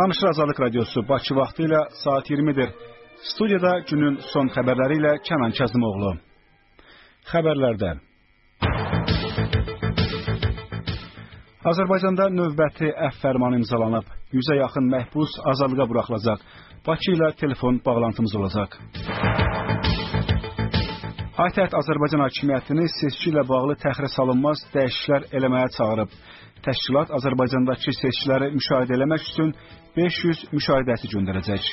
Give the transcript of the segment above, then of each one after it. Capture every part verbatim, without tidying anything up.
Danışır Azadlıq Radiosu Bakı vaxtı ilə saat iyirmidir. Studiyada günün son xəbərləri ilə Kənan Kəzimoğlu. Xəbərlərdə Azərbaycanda növbəti əfv fərmanı imzalanıb. Yüzə yaxın məhbus azadlığa buraxılacaq. Bakı ilə telefon bağlantımız olacaq. ATƏT Azərbaycan hakimiyyətini seçki ilə bağlı təxirə salınmaz dəyişikliklər eləməyə çağırıb. Təşkilat Azərbaycandakı seçkiləri müşahidə eləmək üçün beş yüz müşahidəçi göndərəcək.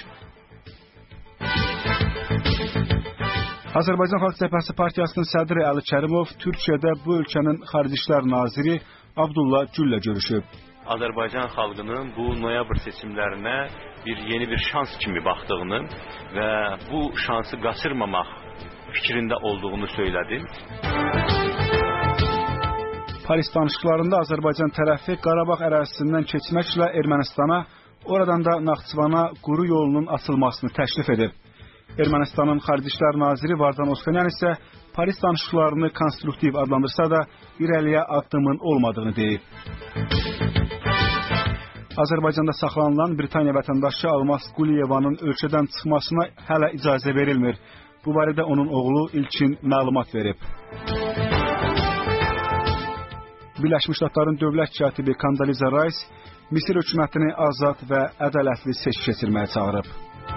Azərbaycan Xalq Cəbhəsi Partiyasının sədri Əli Kərimov Türkiyədə bu ölkənin Xarici İşlər Naziri Abdullah Güllə görüşüb. Azərbaycan xalqının bu noyabr seçimlərinə bir yeni bir şans kimi baxdığını və bu şansı qaçırmamaq fikrində olduğunu söylədi. Paris danışıqlarında Azərbaycan tərəfi Qarabağ ərazisindən keçməklə Ermənistana, oradan da Naxçıvana quru yolunun açılmasını təklif edib. Ermənistanın Xarici İşlər Naziri Vardan Oskanyan isə Paris danışıqlarını konstruktiv adlandırsa da irəliyə addımın olmadığını deyib. Azərbaycanda saxlanılan Britaniya vətəndaşı Almas Quliyevanın ölkədən çıxmasına hələ icazə verilmir. Bu barədə onun oğlu İlkin məlumat verib. Birləşmiş Ştatların dövlət katibi Condoleezza Rice Misir hökumətini azad və ədalətli seçki keçirməyə çağırıb.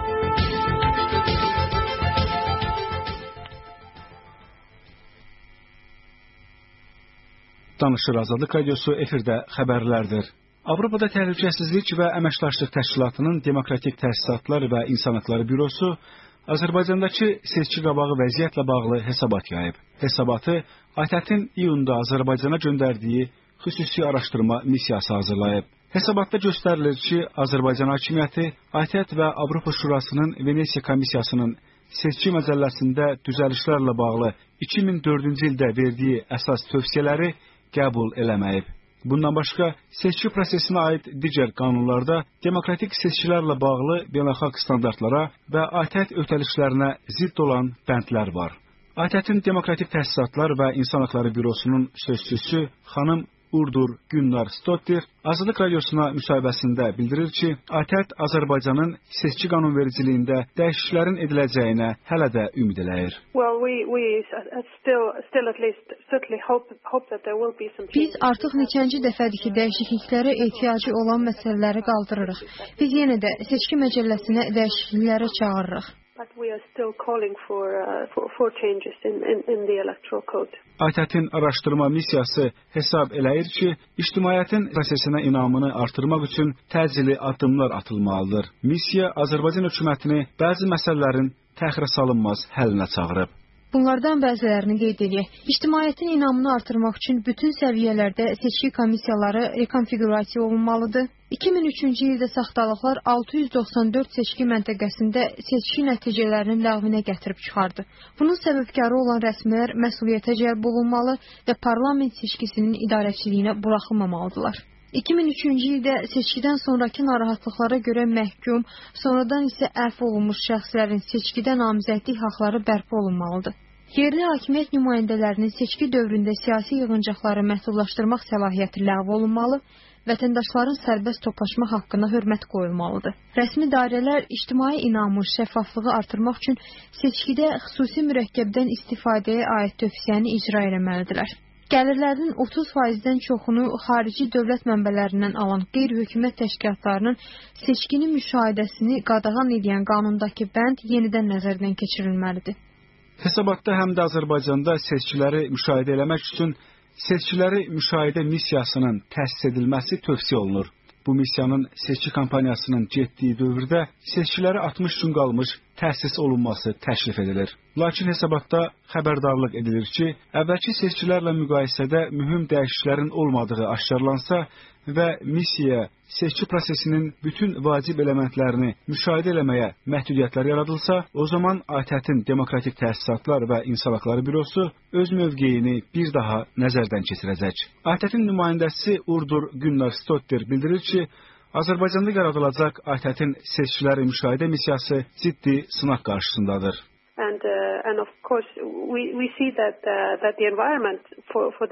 Danışır Azadlıq Radiosu efirdə xəbərlərdir. Avropada Təhlükəsizlik və Əməkdaşlıq Təşkilatının Demokratik Təsisatlar və İnsan Hüquqları Bürosu Azərbaycandakı seçki qabağı vəziyyətlə bağlı hesabat yayıb. Hesabatı ATƏT-in iyunda Azərbaycana göndərdiyi xüsusi araşdırma missiyası hazırlayıb. Hesabatda göstərilir ki, Azərbaycan hakimiyyəti ATƏT və Avropa Şurasının Venesiya Komissiyasının seçki məcəlləsində düzəlişlərlə bağlı iki min dördüncü ildə verdiyi əsas tövsiyələri qəbul eləməyib. Bundan başqa, seçki prosesinə aid digər qanunlarda demokratik seçkilərlə bağlı beynəlxalq standartlara və ATƏT ötəlişlərinə zidd olan bəndlər var. ATƏT-in Demokratik Təsisatlar və İnsan Hüquqları Bürosunun sözçüsü xanım Urdur Günnar Stottir Azadlıq Radiosuna müsahibəsində bildirir ki, ATƏT Azərbaycanın seçki qanunvericiliyində dəyişikliklərin ediləcəyinə hələ də ümid eləyir. Biz artıq neçənci dəfədir ki, dəyişikliklərə ehtiyacı olan məsələləri qaldırırıq. Biz yenə də seçki məcəlləsinə dəyişikliklərə çağırırıq. ATƏT-in araşdırma missiyası hesab eləyir ki, ictimaiyyətin prosesinə inamını artırmaq üçün təcili addımlar atılmalıdır. Missiya Azərbaycan hökumətini bəzi məsələlərin təxirə salınmaz həllinə çağırıb. Bunlardan bəzilərini qeyd edək. İctimaiyyətin inamını artırmaq üçün bütün səviyyələrdə seçki komissiyaları rekonfigurasiya olunmalıdır. iki min üçüncü ildə saxtalıqlar altı yüz doxsan dörd seçki məntəqəsində seçki nəticələrinin ləğvinə gətirib çıxardı. Bunun səbəbkarı olan rəsmilər məsuliyyətə cəlb olunmalı və parlament seçkisinin idarəçiliyinə buraxılmamalıdırlar. iki min üçüncü ildə seçkidən sonraki narahatlıqlara görə məhkum, sonradan isə əfv olunmuş şəxslərin seçkidə namizədlik haqları bərpa olunmalıdır. Yerli hakimiyyət nümayəndələrinin seçki dövründə siyasi yığıncaqları məhdudlaşdırmaq səlahiyyəti ləğv olunmalı, vətəndaşların sərbəst toplaşma haqqına hörmət qoyulmalıdır. Rəsmi dairələr ictimai inamı, şəffaflığı artırmaq üçün seçkidə xüsusi mürəkkəbdən istifadəyə aid tövsiyəni icra etməlidirlər. Gəlirlərinin otuz faizdən çoxunu xarici dövlət mənbələrindən alan qeyri-hökumət təşkilatlarının seçkinin müşahidəsini qadağan edən qanundakı bənd yenidən nəzərdən keçirilməlidir. Hesabatda həm də Azərbaycanda seçkiləri müşahidə eləmək üçün seçkiləri müşahidə missiyasının təsis edilməsi tövsiyə olunur. Bu missiyanın seçki kampaniyasının getdiyi dövrdə seçkiləri altmış gün qalmış təsis olunması təklif edilir. Lakin hesabatda xəbərdarlıq edilir ki, əvvəlki seçkilərlə müqayisədə mühüm dəyişikliklərin olmadığı aşkarlansa və missiyaya seçki prosesinin bütün vacib elementlərini müşahidə eləməyə məhdudiyyətlər yaradılsa, o zaman ATƏT-in Demokratik Təsisatlar və İnsan Hüquqları Bürosu öz mövqeyini bir daha nəzərdən keçirəcək. ATƏT-in nümayəndəsi Urdur Günnar Stottir bildirir ki, Azərbaycanda yaradılacaq ATƏT-in seçkiləri müşahidə missiyası ciddi sınaq qarşısındadır. And uh, and of course we we see that uh, that the environment for for this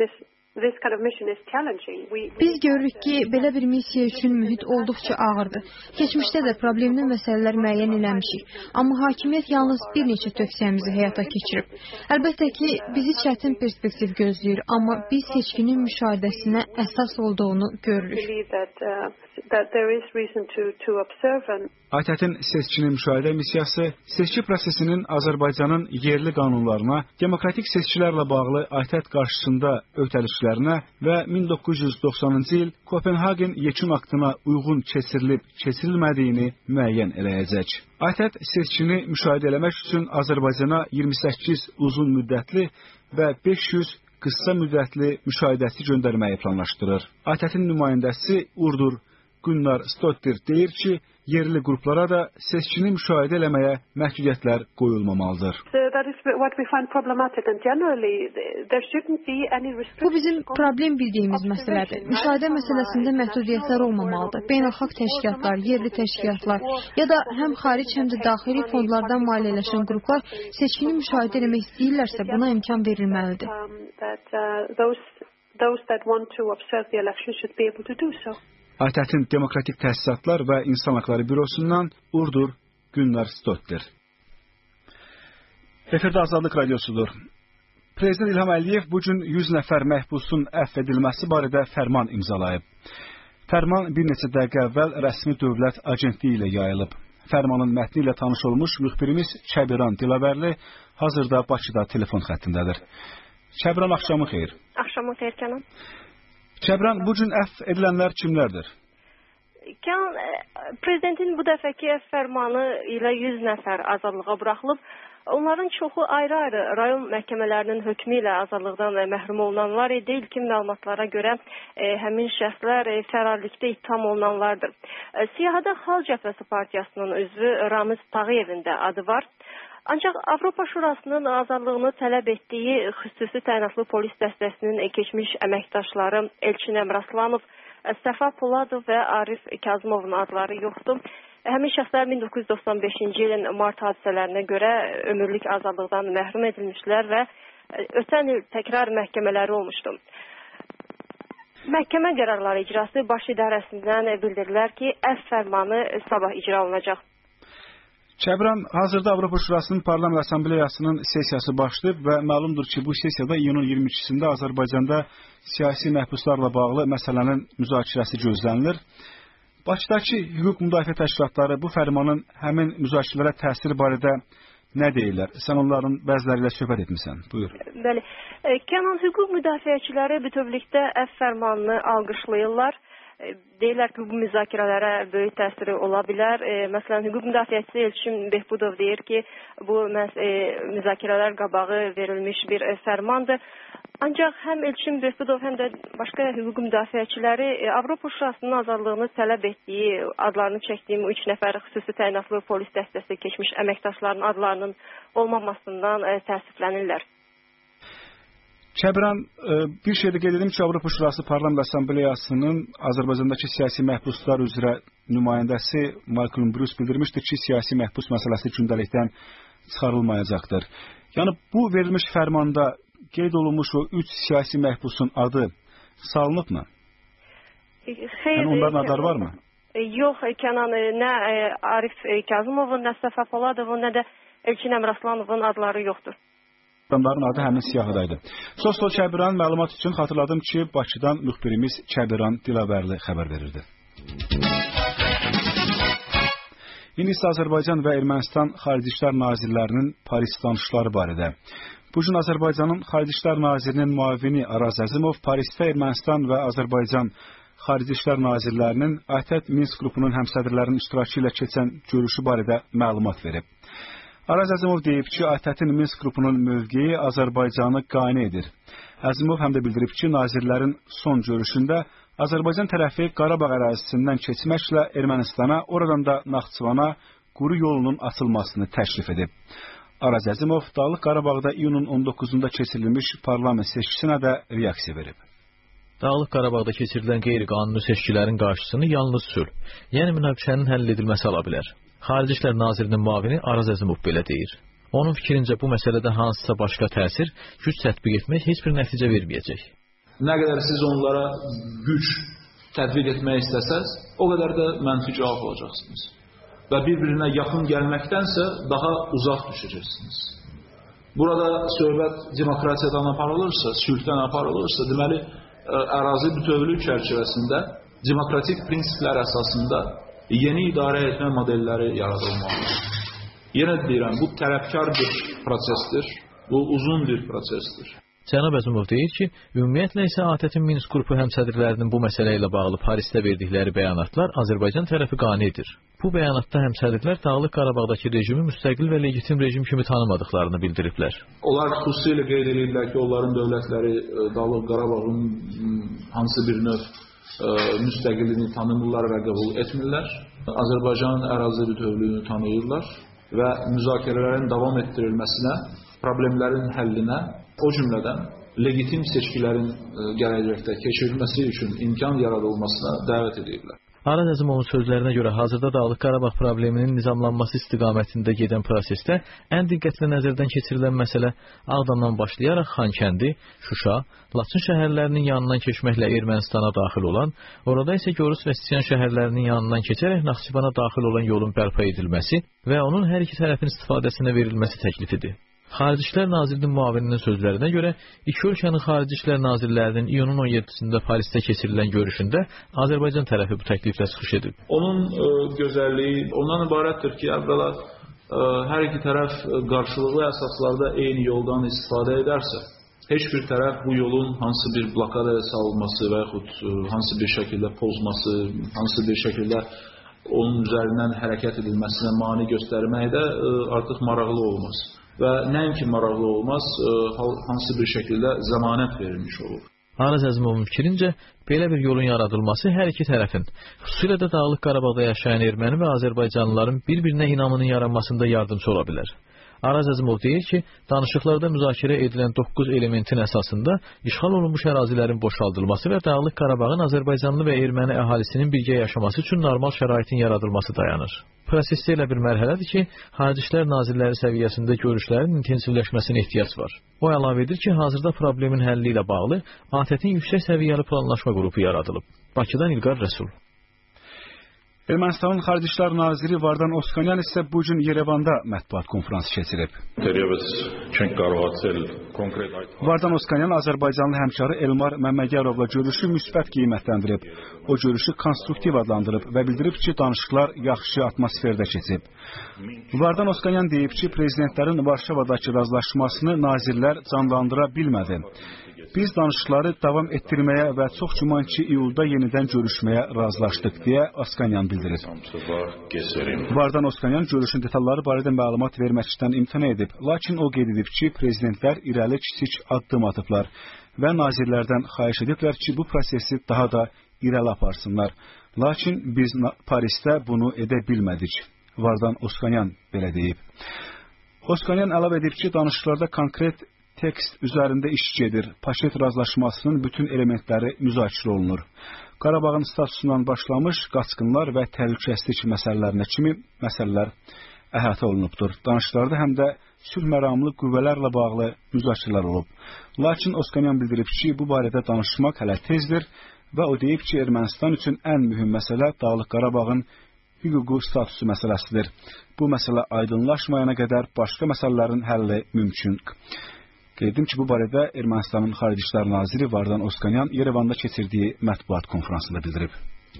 Biz görürük ki, belə bir missiya üçün mühit olduqca ağırdır. Keçmişdə də problemli məsələlər müəyyən eləmişik. Amma hakimiyyət yalnız bir neçə tövsiyəmizi həyata keçirib. Əlbəttə ki, bizi çətin perspektiv gözləyir, amma biz seçkinin müşahidəsinə əsas olduğunu görürük. ATƏT-in seçkinin müşahidə missiyası seçki prosesinin Azərbaycanın yerli qanunlarına, demokratik seçkilərlə bağlı ATƏT qarşısında öhdəliklərinə və min doqquz yüz doxsanıncı il Kopenhagen yekun aktına uyğun keçirilib keçirilmədiyini müəyyən eləyəcək. ATƏT seçkini müşahidə eləmək üçün Azərbaycana iyirmi səkkiz uzun müddətli və beş yüz qısa müddətli müşahidəçi göndərməyi planlaşdırır. ATƏT-in nümayəndəsi Urdur Gunnar Stotter deyir ki, yerli qruplara da seçkini müşahidə eləməyə məhdudiyyətlər qoyulmamalıdır. Bu bizim problem bildiyimiz məsələdir. Müşahidə məsələsində məhdudiyyətlər olmamalıdır. Beynəlxalq təşkilatlar, yerli təşkilatlar ya da həm xaric, həm də daxili fondlardan maliyyələşən qruplar seçkini müşahidə etmək istəyirlərsə buna imkan verilməlidir. ATƏT-in Demokratik Təsisatlar və İnsan Haqları Bürosundan Urdur Gunnar Stotter. Efirdə Azadlıq Radiosudur. Prezident İlham Əliyev bugün yüz nəfər məhbusun əfv edilməsi barədə fərman imzalayıb. Fərman bir neçə dəqiqə əvvəl rəsmi dövlət agentliyi ilə yayılıb. Fərmanın mətni ilə tanış olmuş müxbirimiz Çəbiran Dilabərli hazırda Bakıda telefon xəttindədir. Çəbiran, axşamı xeyir. Axşamı xeyir, Kənan. Kəbran, bugün əfv edilənlər kimlərdir? Kənan, prezidentin bu dəfəki əfv fərmanı ilə yüz nəfər azadlığa buraxılıb. Onların çoxu ayrı-ayrı rayon məhkəmələrinin hökmü ilə azadlıqdan məhrum olunanlar idi. İlkin məlumatlara görə e, həmin şəxslər e, fərarlikdə ittiham olunanlardır. E, Siyahıda Xalq Cəbhəsi Partiyasının üzvü Ramiz Tağıyevin də adı var. Ancaq Avropa Şurasının azadlığını tələb etdiyi xüsusi təyinatlı polis dəstəsinin keçmiş əməkdaşları Elçin Əmraslanov, Səfa Poladov və Arif Kazımovun adları yoxdur. Həmin şəxslər min doqquz yüz doxsan beşinci ilin mart hadisələrinə görə ömürlük azadlıqdan məhrum edilmişlər və ötən il təkrar məhkəmələri olmuşdu. Məhkəmə qərarları icrası baş idarəsindən bildirdilər ki, əfv fərmanı sabah icra olunacaq. Kəbran, hazırda Avropa Şurasının Parlament Assambleyasının sessiyası başlayıb və məlumdur ki, bu sessiyada iyunun iyirmi ikisində Azərbaycanda siyasi məhbuslarla bağlı məsələnin müzakirəsi gözlənilir. Bakıdakı hüquq müdafiə təşkilatları bu fərmanın həmin müzakirələrə təsiri barədə nə deyirlər? Sən onların bəziləri ilə söhbət etmisən. Buyur. Bəli. Kənan, hüquq müdafiəçiləri bütövlükdə əfv fərmanını alqışlayırlar. Deyirlər ki, bu müzakirələrə böyük təsiri ola bilər. E, məsələn, hüquq müdafiəçisi Elçin Behbudov deyir ki, bu e, müzakirələr qabağı verilmiş bir e, fərmandır. Ancaq həm Elçin Behbudov, həm də başqa hüquq müdafiəçiləri e, Avropa Şurasının azadlığını tələb etdiyi, adlarını çəkdiyim üç nəfər xüsusi təyinatlı polis dəstəsi keçmiş əməkdaşlarının adlarının olmamasından e, təəssüflənirlər. Kəbran, bir şeydə qeyd edim ki, Avropa Şurası Parlament Assambleyasının Azərbaycandakı siyasi məhbuslar üzrə nümayəndəsi Malcolm Bruce bildirmişdir ki, siyasi məhbus məsələsi gündəlikdən çıxarılmayacaqdır. Yəni, bu verilmiş fərmanda qeyd olunmuş o üç siyasi məhbusun adı salınıbmı? Xeyr, yəni, onların adları varmı? Yox, Kənan, nə Arif Kazımovun, nə Səfa Poladovun, nə də Elçin Əmraslanovun adları yoxdur. Adamların adı həmin siyahıdaydı. Soslo Kəbiran, məlumat üçün xatırladım ki, Bakıdan müxbirimiz Kəbiran Dilabərli xəbər verirdi. İndi isə Azərbaycan və Ermənistan Xarici İşlər Nazirlərinin Paris danışıqları barədə. Bugün Azərbaycanın Xarici İşlər Nazirinin müavini Araz Əzimov Parisdə Ermənistan və Azərbaycan Xarici İşlər Nazirlərinin ATƏT Minsk qrupunun həmsədrlərinin iştirakı ilə keçən görüşü barədə məlumat verib. Araz Əzimov deyib ki, ATƏT-in Minsk qrupunun mövqeyi Azərbaycanı qane edir. Əzimov həm də bildirib ki, nazirlərin son görüşündə Azərbaycan tərəfi Qarabağ ərazisindən keçməklə Ermənistana, oradan da Naxçıvana quru yolunun açılmasını təklif edib. Araz Əzimov Dağlıq Qarabağda iyunun on doqquzunda keçirilmiş parlament seçkisinə də reaksiya verib. Dağlıq Qarabağda keçirilən qeyri-qanuni seçkilərin qarşısını yalnız sülh, yəni münaqişənin həll edilməsi ala bilər. Xarici İşlər Nazirinin müavini Araz Əzimov belə deyir. Onun fikrincə bu məsələdə hansısa başqa təsir, güc tətbiq etmək heç bir nəticə verməyəcək. Nə qədər siz onlara güc tətbiq etmək istəsəz, o qədər də mənfi cavab alacaqsınız. Və bir-birinə yaxın gəlməkdənsə daha uzaq düşəcəksiniz. Burada söhbət demokratiyadan aparılırsa, sülhdən aparılırsa, deməli, ərazi bütövlük çərçivəsində demokratik prinsiplər əsasında yeni idarə etmə modelləri yaradılmalıdır. Yenə deyirəm, bu tələbkar bir prosesdir, bu uzun bir prosesdir. Cənab Əzimov deyir ki, ümumiyyətlə isə ATƏT-in Minsk qrupu həmsədrlərinin bu məsələ ilə bağlı Parisdə verdikləri bəyanatlar Azərbaycan tərəfi qanidir. Bu bəyanatda həmsədrlər Dağlıq Qarabağdakı rejimi müstəqil və legitim rejim kimi tanımadıqlarını bildiriblər. Onlar xüsusilə qeyd edirlər ki, onların dövlətləri Dağlıq Qarabağın hansı bir növ müstəqilliyini tanımırlar və qəbul etmirlər. Azərbaycanın ərazi bütövlüyünü tanıyırlar və müzakirələrin davam etdirilməsinə, problemlərin həllinə, o cümlədən legitim seçkilərin gələcəkdə keçirilməsi üçün imkan yaradılmasına dəvət edirlər. Araz Əzimovun sözlərinə görə hazırda Dağlıq Qarabağ probleminin nizamlanması istiqamətində gedən prosesdə ən diqqətlə nəzərdən keçirilən məsələ Ağdamdan başlayaraq Xankəndi, Şuşa, Laçın şəhərlərinin yanından keçməklə Ermənistana daxil olan, orada isə Gorus və Sisiyan şəhərlərinin yanından keçərək Naxçıvana daxil olan yolun bərpa edilməsi və onun hər iki tərəfin istifadəsinə verilməsi təklifidir. Xarici İşlər Nazirinin müavininin sözlərinə görə, iki ölkənin Xarici İşlər Nazirlərinin iyunun on yeddisində Parisdə keçirilən görüşündə Azərbaycan tərəfi bu təkliflə çıxış edib. Onun ə, gözəlliyi ondan ibarətdir ki, əvvəla ə, hər iki tərəf qarşılıqlı əsaslarda eyni yoldan istifadə edərsə, heç bir tərəf bu yolun hansı bir blokadaya salınması və yaxud hansı bir şəkildə pozması, hansı bir şəkildə onun üzərindən hərəkət edilməsinə mane göstərməkdə ə, artıq maraqlı olmaz. Və nəinki maraqlı olmaz, hansı bir şəkildə zəmanət verilmiş olur. Araz Əzimovun fikrincə, belə bir yolun yaradılması hər iki tərəfin, xüsusilə də Dağlıq Qarabağda yaşayan erməni və azərbaycanlıların bir-birinə inamının yaranmasında yardımcı ola bilər. Araz Əzimov deyir ki, danışıqlarda müzakirə edilən doqquz elementin əsasında işğal olunmuş ərazilərin boşaldılması və Dağlıq Qarabağın azərbaycanlı və erməni əhalisinin birgə yaşaması üçün normal şəraitin yaradılması dayanır. Prosesdə elə bir mərhələdir ki, Xarici İşlər Nazirləri səviyyəsində görüşlərin intensivləşməsinə ehtiyac var. O əlavə edir ki, hazırda problemin həlli ilə bağlı ATƏT-in yüksək səviyyəli planlaşma qrupu yaradılıb. Bakıdan İlqar Rəsul. Ermənistanın Xarici İşlər Naziri Vardan Oskanyan isə bu gün Yerevanda mətbuat konfransı keçirib. Vardan Oskanyan Azərbaycanlı həmkarı Elmar Məmmədyarovla görüşü müsbət qiymətləndirib. O görüşü konstruktiv adlandırıb və bildirib ki, danışıqlar yaxşı atmosferdə keçib. Vardan Oskanyan deyib ki, prezidentlərin Varşavadakı razılaşmasını nazirlər canlandıra bilmədi. Biz danışıqları davam etdirməyə və çox güman ki, iyulda yenidən görüşməyə razılaşdıq, deyə Oskanyan bildirib. Vardan Oskanyan görüşün detalları barədə məlumat verməkdən imtina edib, lakin o qeyd edib ki, prezidentlər irəli kiçik addım atıblar və nazirlərdən xahiş ediblər ki, bu prosesi daha da irəli aparsınlar. Lakin biz Parisdə bunu edə bilmədik. Vardan Oskanyan belə deyib. Oskanyan əlavə edib ki, danışıqlarda konkret tekst üzərində iş gedir. Paşet razılaşmasının bütün elementləri müzakirə olunur. Qarabağın statusundan başlamış qaçqınlar və təhlükəsizlik məsələlərinə kimi məsələlər əhatə olunubdur. Danışıqlarda həm də sülh məramlı qüvvələrlə bağlı müzakirələr olub. Lakin Oskanyan bildirib ki, bu barədə danışmaq hələ tezdir və o deyib ki, Ermənistan üçün ən mühüm məsələ Dağlıq Qarabağın hüquqi statusu məsələsidir. Bu məsələ aydınlaşmayana qədər başqa məsələlərin həlli mümkün. Qeydim ki, bu barədə Ermənistanın Xarici İşlər Naziri Vardan Oskanyan Yerevanda keçirdiyi mətbuat konfransında bildirib.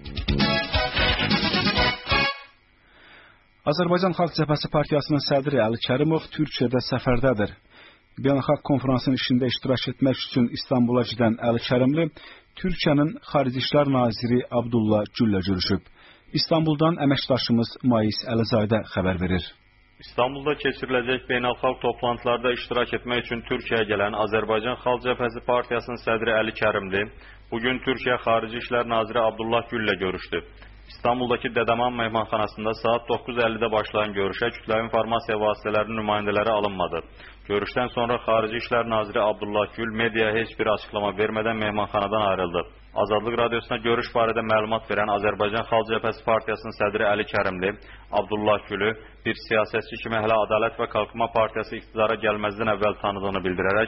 Azərbaycan Xalq Cəbhəsi Partiyasının sədri Əli Kərimov Türkiyədə səfərdədir. Beynəlxalq konferansın işində iştirak etmək üçün İstanbula gedən Əli Kərimli Türkiyənin Xarici İşlər Naziri Abdullah Güllə görüşüb. İstanbuldan əməkdaşımız Mais Əlizadə xəbər verir. İstanbulda keçiriləcək beynəlxalq toplantılarda iştirak etmək üçün Türkiyəyə gələn Azərbaycan Xalq Cəbhəsi Partiyasının sədri Əli Kərimli bugün Türkiyə Xarici İşlər Naziri Abdullah Güllə görüşdü. İstanbuldakı Dədəman mehmanxanasında saat doqquz əllidə başlayan görüşə kütləvi informasiya vasitələrinin nümayəndələri alınmadı. Görüşdən sonra Xarici İşlər Naziri Abdullah Gül mediaya heç bir açıqlama vermədən mehmanxanadan ayrıldı. Azadlıq Radiosuna görüş barədə məlumat verən Azərbaycan Xalq Cəbhəsi Partiyasının sədri Əli Kərimli, Abdullah Gülü bir siyasətçi kimi hələ Ədalət və Qalxınma Partiyası iqtidara gəlməzdən əvvəl tanıdığını bildirərək,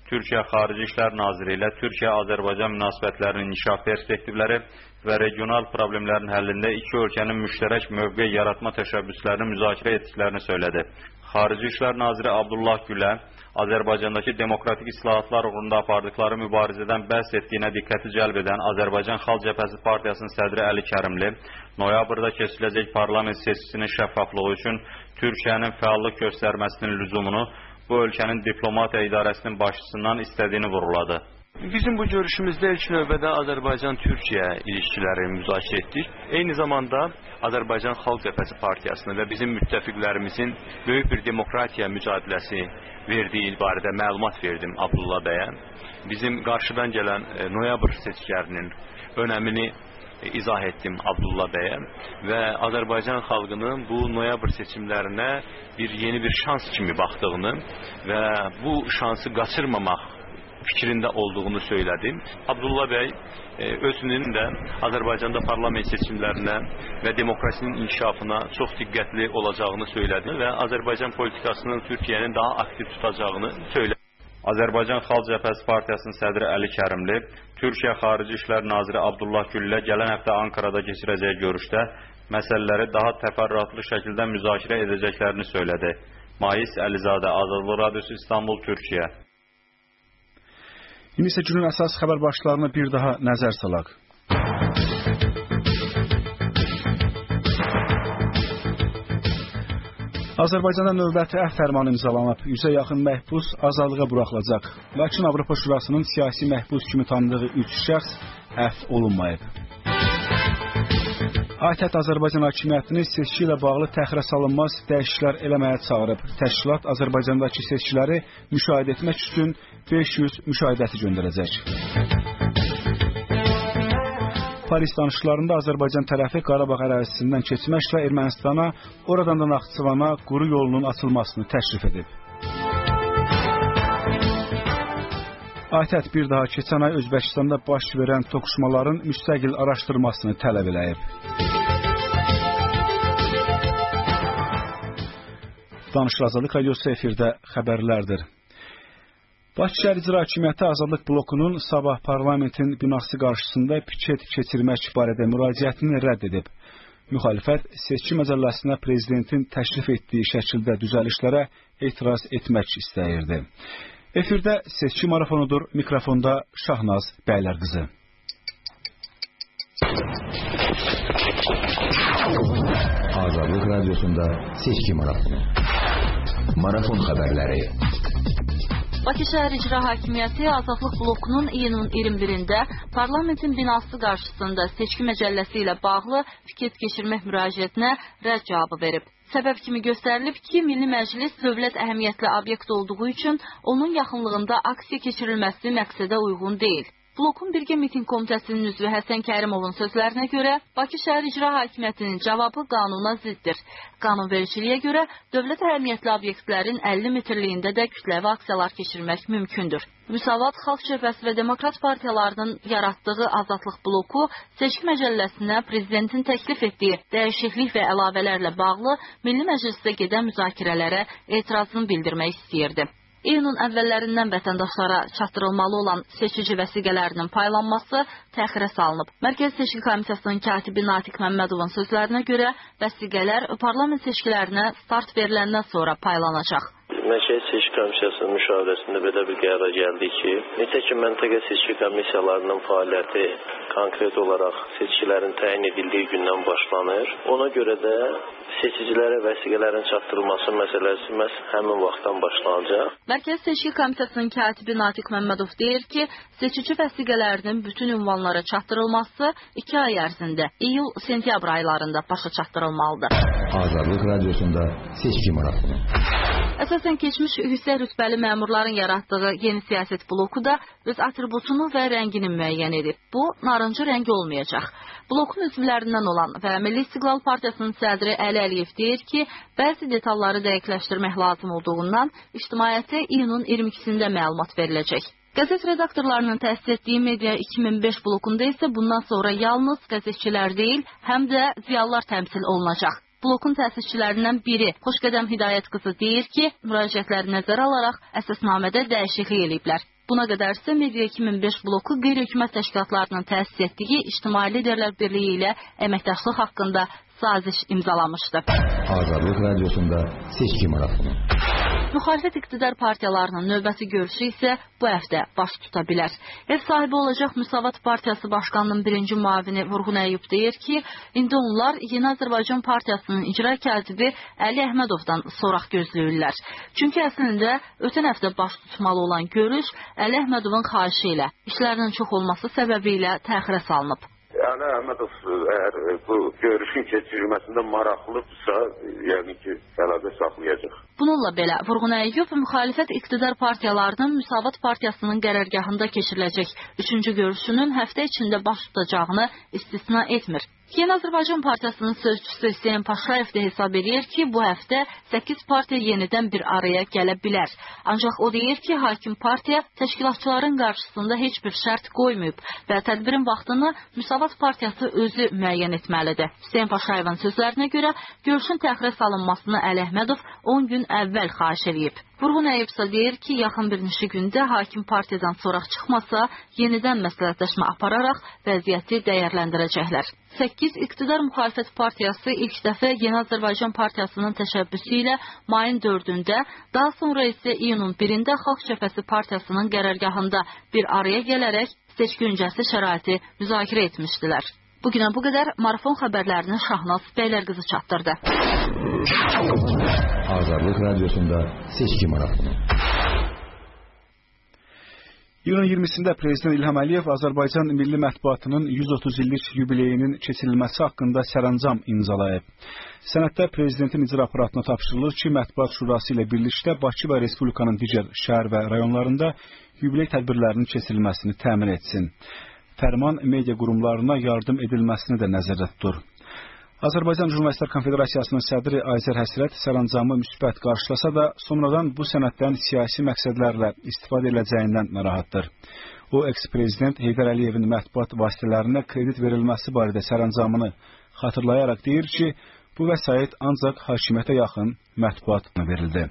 Türkiyə Xarici İşlər Naziri ilə Türkiyə-Azərbaycan münasibətlərinin inkişaf perspektivləri və regional problemlərin həllində iki ölkənin müştərək mövqe yaratma təşəbbüslərini müzakirə etdiklərini söyledi. Xarici İşlər Naziri Abdullah Gülə Azərbaycandakı demokratik islahatlar uğrunda apardıkları mübarizədən bəhs etdiyinə diqqəti cəlb edən Azərbaycan Xalq Cəbhəsi Partiyasının sədri Əli Kərimli noyabrda keçiriləcək parlament seçkisinin şəffaflığı üçün Türkiyənin fəallıq göstərməsinin lüzumunu bu ölkənin diplomatiya idarəsinin başçısından istədiyini vurğuladı. Bizim bu görüşümüzdə ilk növbədə Azərbaycan-Türkiyə ilişkiləri müzakirə etdik. Eyni zamanda Azərbaycan Xalq Cəbhəsi Partiyasının və bizim müttəfiqlərimizin böyük bir demokratiya mücadiləsi verdiyi barədə məlumat verdim Abdullah bəyə. Bizim qarşıdan gələn e, noyabr seçkilərinin önəmini e, izah etdim Abdullah bəyə və Azərbaycan xalqının bu noyabr seçimlərinə bir yeni bir şans kimi baxdığını və bu şansı qaçırmamaq fikrində olduğunu söylədim. Abdullah bəy e, özünün də Azərbaycanda parlament seçimlərinə və demokrasinin inkişafına çox diqqətli olacağını söylədi və Azərbaycan politikasının Türkiyənin daha aktiv tutacağını söylədi. Azərbaycan Xalq Cəbhəsi Partiyasının sədri Əli Kərimli, Türkiyə Xarici İşlər Naziri Abdullah Güllə gələn həftə Ankarada keçirəcək görüşdə məsələləri daha təfərrüatlı şəkildə müzakirə edəcəklərini söylədi. Mais Əlizadə, Azadlıq Radiosu, İstanbul, Türkiyə. İndi isə günün əsas xəbər başlarına bir daha nəzər salaq. Azərbaycanda növbəti əfv fərmanı imzalanıb, yüzə yaxın məhbus azadlığa buraxılacaq. Lakin Avropa Şurasının siyasi məhbus kimi tanıdığı üç şəxs əfv olunmayıb. ATƏT Azərbaycan hakimiyyətini seçki ilə bağlı təxirə salınmaz dəyişikliklər eləməyə çağırıb. Təşkilat Azərbaycandakı seçkiləri müşahidə etmək üçün beş yüz müşahidəti göndərəcək. Paris danışıqlarında Azərbaycan tərəfi Qarabağ ərazisindən keçməklə Ermənistana, oradan da Naxçıvana quru yolunun açılmasını təklif edib. ATƏT bir daha keçən ay Özbəkistanda baş verən toqquşmaların müstəqil araşdırmasını tələb eləyib. Danışıq Azadlıq Radiosu efirdə xəbərlərdir. Bakı şəhər İcra Hakimiyyəti Azadlıq blokunun sabah parlamentin binası qarşısında piket keçirmək barədə müraciətini rədd edib. Müxalifət seçki məcəlləsinə prezidentin təklif etdiyi şəkildə düzəlişlərə etiraz etmək istəyirdi. Efirdə seçki marafonudur. Mikrofonda Şahnaz Bəylərqızı. Azadlıq Radyosunda seçki marafonu. Marafon xəbərləri. Bakı şəhər İcra Hakimiyyəti Azadlıq blokunun iyunun iyirmi birində parlamentin binası qarşısında seçki məcəlləsi ilə bağlı piket keçirmək müraciətinə rədd cavabı verib. Səbəb kimi göstərilib ki, Milli Məclis dövlət əhəmiyyətli obyekt olduğu üçün onun yaxınlığında aksiya keçirilməsi məqsədə uyğun deyil. Blokun Birgə Miting Komitəsinin üzvü Həsən Kərimovun sözlərinə görə Bakı şəhər İcra Hakimiyyətinin cavabı qanuna ziddir. Qanunvericiliyə görə dövlət əhəmiyyətli obyektlərin əlli metrliyində də kütləvi aksiyalar keçirmək mümkündür. Müsavat, Xalq Cəbhəsi və Demokrat partiyalarının yaratdığı Azadlıq bloku seçki məcəlləsinə prezidentin təklif etdiyi dəyişiklik və əlavələrlə bağlı Milli Məclisdə gedən müzakirələrə etirazını bildirmək istəyirdi. İyunun əvvəllərindən vətəndaşlara çatdırılmalı olan seçici vəsiqələrinin paylanması təxirə salınıb. Mərkəzi Seçki Komissiyasının katibi Natiq Məmmədovun sözlərinə görə vəsiqələr parlament seçkilərinə start veriləndən sonra paylanacaq. Mərkəzi Seçki Komissiyasının müşavirəsində belə bir qərara gəldi ki, necə ki, məntəqə seçki komissiyalarının fəaliyyəti konkret olaraq seçkilərin təyin edildiyi gündən başlanır. Ona görə də seçicilərə vəsiqələrin çatdırılması məsələsi məhz həmin vaxtdan başlanacaq. Mərkəzi Seçki Komissiyasının katibi Natiq Məmmədov deyir ki, seçici vəsiqələrinin bütün ünvanlara çatdırılması iki ay ərzində, iyul-sentyabr aylarında başa çatdırılmalıdır. Azadlıq Radyosunda seçki marafonu. Əsasən keçmiş yüksək rütbəli məmurların yaratdığı yeni siyasət bloku da öz atributunu və rəngini müəyyən edib. Bu, narıncı rəng olmayacaq. Blokun üzvlərindən olan və Milli İstiqlal Partiyasının sədri Əli Əliyev deyir ki, bəzi detalları dəqiqləşdirmək lazım olduğundan ictimaiyyətə iyunun iyirmi ikisində məlumat veriləcək. Qəzet redaktorlarının təsis etdiyi Media iki min beş blokunda isə bundan sonra yalnız qəzetçilər deyil, həm də ziyalılar təmsil olunacaq. Blokun təsisçilərindən biri Xoşqədəm Hidayət qızı deyir ki, müraciətləri nəzərə alaraq əsasnamədə dəyişiklik eləyiblər. Buna qədər isə Media iki min beş bloku qeyri-hökumət təşkilatlarının təsis etdiyi İctimai Liderlər Birliyi ilə əməkdaşlıq haqqında saziş imzalamışdı. Azadlıq Radiosunda seçki marafonu. Müxalifət iqtidar partiyalarının növbəti görüşü isə bu həftə baş tuta bilər. Ev sahibi olacaq Müsavat Partiyası Başqanının birinci müavini Vurğun Əyyub deyir ki, indi onlar Yeni Azərbaycan Partiyasının icra katibi Əli Əhmədovdan soraq gözləyirlər. Çünki əslində ötən həftə baş tutmalı olan görüş Əli Əhmədovun xahişi ilə, işlərinin çox olması səbəbi ilə təxirə salınıb. Əli Əhmədov əgər bu görüşün keçirilməsində maraqlıdırsa, yəni ki, əlaqə saxlayacaq. Bununla belə Vurğun Əyyub müxalifət iqtidar partiyalarının Müsavat Partiyasının qərargahında keçiriləcək üçüncü görüşünün həftə içində baş tutacağını istisna etmir. Yeni Azərbaycan Partiyasının sözçüsü Hüseyn Paşayev də hesab edir ki, bu həftə səkkiz partiya yenidən bir araya gələ bilər. Ancaq o deyir ki, hakim partiya təşkilatçıların qarşısında heç bir şərt qoymayıb və tədbirin vaxtını Müsavat Partiyası özü müəyyən etməlidir. Hüseyn Paşayevin sözlərinə görə görüşün təxirə salınmasını Əli Əhmədov on gün əvvəl xahiş edib. Vurğun Əyyub isə deyir ki, yaxın bir neçə gündə hakim partiyadan soraq çıxmasa, yenidən məsləhətləşmə apararaq vəziyyəti dəyərləndirəcəklər. səkkiz iqtidar müxalifət partiyası ilk dəfə Yeni Azərbaycan Partiyasının təşəbbüsü ilə mayın dördündə, daha sonra isə iyunun birində Xalq Cəbhəsi Partiyasının qərargahında bir araya gələrək seçki öncəsi şəraiti müzakirə etmişdilər. Bugünə bu qədər marafon xəbərlərini Şahnaz Bəylərqızı çatdırdı. Azadlıq Radiosunda seçki marafonu. İyunun iyirmisində Prezident İlham Əliyev Azərbaycan Milli Mətbuatının yüz otuz illik yubileyinin keçirilməsi haqqında sərəncam imzalayıb. Sənəddə Prezidentin icra aparatına tapşırılır ki, Mətbuat Şurası ilə birlikdə Bakı və Respublikanın digər şəhər və rayonlarında yubiley tədbirlərinin keçirilməsini təmin etsin. Fərman media qurumlarına yardım edilməsini də nəzərdə tutur. Azərbaycan Jurnalistlər Konfederasiyasının sədri Ayzər Həsrət sərəncamı müsbət qarşılasa da, sonradan bu sənəddən siyasi məqsədlərlə istifadə ediləcəyindən narahatdır. O, eks-prezident Heydər Əliyevin mətbuat vasitələrinə kredit verilməsi barədə sərəncamını xatırlayaraq deyir ki, bu vəsait ancaq hakimiyyətə yaxın mətbuatına verildi.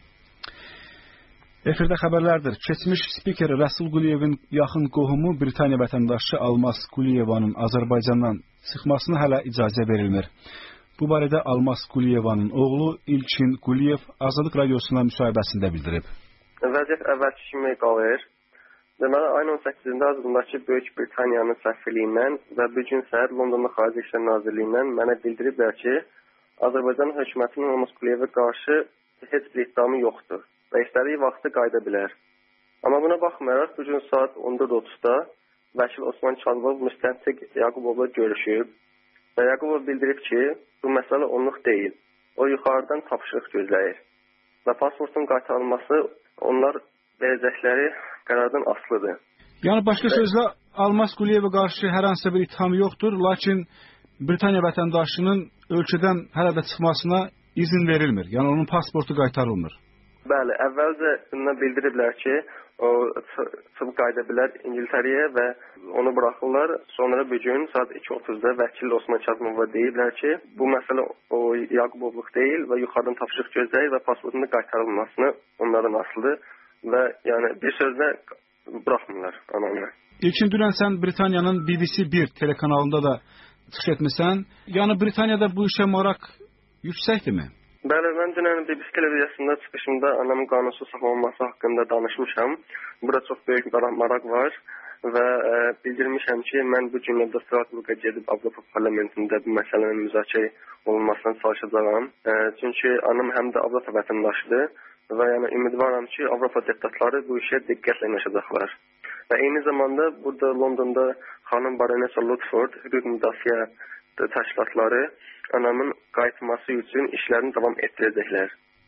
Efirdə xəbərlərdir. Keçmiş spiker Rəsul Quliyevin yaxın qohumu Britaniya vətəndaşı Almas Quliyevanın Azərbaycandan çıxmasına hələ icazə verilmir. Bu barədə Almas Quliyevanın oğlu İlkin Quliyev Azadlıq Radiosuna müsahibəsində bildirib. Vəziyyət əvvəlki kimi qalır. Deməli, ayın on səkkizində Azərbaycandakı Böyük Britaniyanın səfirliyindən və bu gün səhər Londonda Xarici İşlər Nazirliyindən mənə bildiriblər ki, Azərbaycan hökumətinin Almas Quliyevə qarşı heç bir iddiamı yoxdur və istədiyi vaxtı qayıda bilər. Amma buna baxmayaraq, bu gün saat on dörd otuzda vəkil Osman Çalbov müstəntiq Yaqubovla görüşüb və Yaqubov bildirib ki, bu məsələ onluq deyil. O, yuxarıdan tapşırıq gözləyir və pasportun qaytarılması onlar verəcəkləri qərardan asılıdır. Yəni, başqa sözlə, Almas Quliyevə qarşı hər hansısa bir itham yoxdur, lakin Britaniya vətəndaşının ölkədən hələ də çıxmasına izin verilmir. Yəni, onun pasportu qaytarılmır. Bəli, əvvəlcə bundan bildiriblər ki, o çıxıb qayıda bilər İngiltərəyə və onu buraxırlar. Sonra bir gün saat iki otuzda vəkil Osman Çalbova deyiblər ki, bu məsələ o Yaqubovluq deyil və yuxarıdan tapşırıq gözləyir və pasportunda qaytarılmasını onlardan asılıdır və yəni bir sözlə buraxmırlar anamla. İlkin dünən sən Britaniyanın B B C bir telekanalında da çıxış etmisən. Yəni Britaniyada bu işə maraq yüksəkdirmi? Bəli, mən dünən B B C televiziyasında çıxışımda anamın qanunsuz saxlanılması haqqında danışmışam. Burada çox böyük maraq var və e, bildirmişəm ki, mən bu günlərdə Strasburqa gedib Avropa Parlamentində bu məsələnin müzakirə olunmasına çalışacağam. E, çünki anam həm də Avropa vətəndaşıdır və yəni ümidvaram ki, Avropa deputatları bu işə diqqətlə yanaşacaqlar. Və eyni zamanda burada Londonda xanım Baronessa Ludford, hüquq müdafiə təşkilatları anamın qayıtması üçün işlərini davam etdirəcəklər.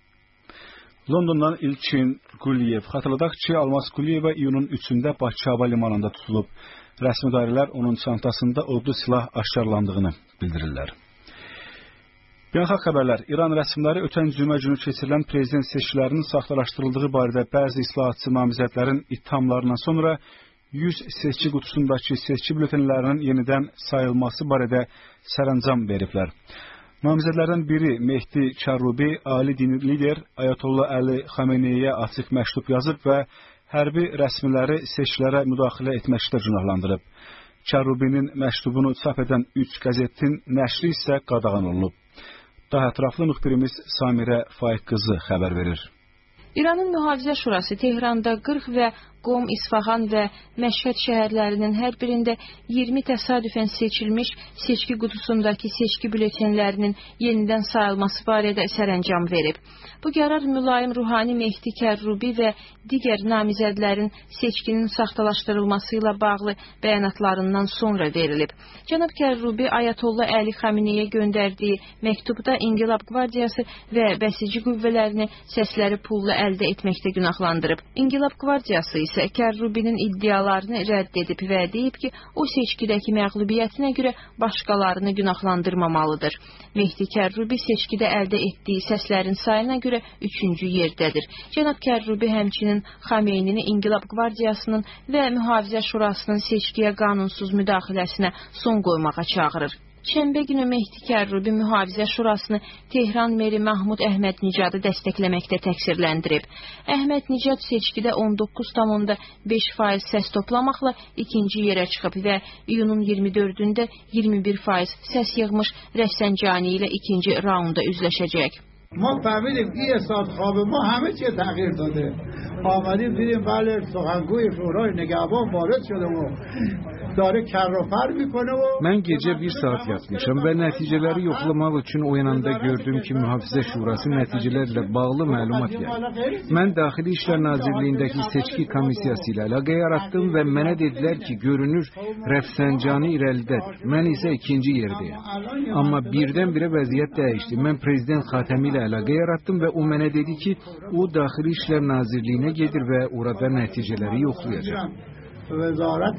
Londondan İlkin Quliyev. Xatırladaq ki, Almas Quliyeva iyunun üçündə Bakı hava limanında tutulub. Rəsmi dairələr onun çantasında odlu silah aşkarlandığını bildirirlər. Beynəlxalq xəbərlər. İran rəsmiləri ötən cümə günü keçirilən prezident seçkilərinin saxtalaşdırıldığı barədə bəzi islahatçı namizədlərin ittihamlarından sonra yüz seçki qutusundakı seçki bültenlərinin yenidən sayılması barədə sərəncam veriblər. Namizədlərdən biri Mehdi Çarrubi, ali dini lider Ayətullah Əli Xameneyə açıq məktub yazıb və hərbi rəsmiləri seçkilərə müdaxilə etməkdə günahlandırıb. Kərrubinin məktubunu çap edən üç qəzetin nəşri isə qadağan olunub. Daha ətraflı müxbirimiz Samirə Faiq qızı xəbər verir. İranın Mühafizə Şurası Tehranda qırx və Qom, İsfahan və Məşhəd şəhərlərinin hər birində iyirmi təsadüfən seçilmiş seçki qutusundakı seçki bülletenlərinin yenidən sayılması barədə sərəncam verib. Bu qərar Mülayim Ruhani, Mehdi Kərrubi və digər namizədlərin seçkinin saxtalaşdırılması ilə bağlı bəyanatlarından sonra verilib. Cənab Kərrubi Ayətullah Əli Xameneyə göndərdiyi məktubda İnqilab Qvardiyası və bəsici qüvvələrini səsləri pulla əldə etməkdə günahlandırıb. İnqilab Qvardiyası isə Kərrubinin iddialarını rədd edib və deyib ki, o seçkidəki məğlubiyyətinə görə başqalarını günahlandırmamalıdır. Mehdi Kərrubi seçkidə əldə etdiyi səslərin sayına görə üçüncü yerdədir. Cənab Kərrubi həmçinin Xameynini İnqilab Qvardiyasının və Mühafizə Şurasının seçkiyə qanunsuz müdaxiləsinə son qoymağa çağırır. Şənbə günü Mehdi Kərrubi Mühafizə Şurasını Tehran meri Mahmud Əhməd Nicadı dəstəkləməkdə təqsirləndirib. Əhməd Nicad seçkidə on doqquz tam beş faiz səs toplamaqla ikinci yerə çıxıb və iyunun iyirmi dördündə iyirmi bir faiz səs yığmış Rəfsənjani ilə ikinci raunda üzləşəcək. ما فهمیدیم این احساس خواب ما همه چیه تغییر داده. آمدیم دیدیم بله سخنگوی شورای نگهبان وارد شده و dare kərrofər میکنه و Mən gecə bir saat yatmışam və nəticələri yoxlamaq üçün oyananda gördüm ki, Mühafizə Şurası nəticələrlə bağlı məlumat yayır. Mən Daxili İşlər Nazirliyindəki seçki komissiyası ilə əlaqə yaratdım və mənə dedilər ki, görünür Rəfsənjani irəlidədir. Mən isə ikinci yerdəyəm. Amma birdən-birə vəziyyət dəyişdi. Mən Prezident Xatəmi ilə əlaqə yaratdım və o mənə dedi ki, o Daxili İşlər Nazirliyinə gedir və orada nəticələri yoxlayacaq. Vəzarət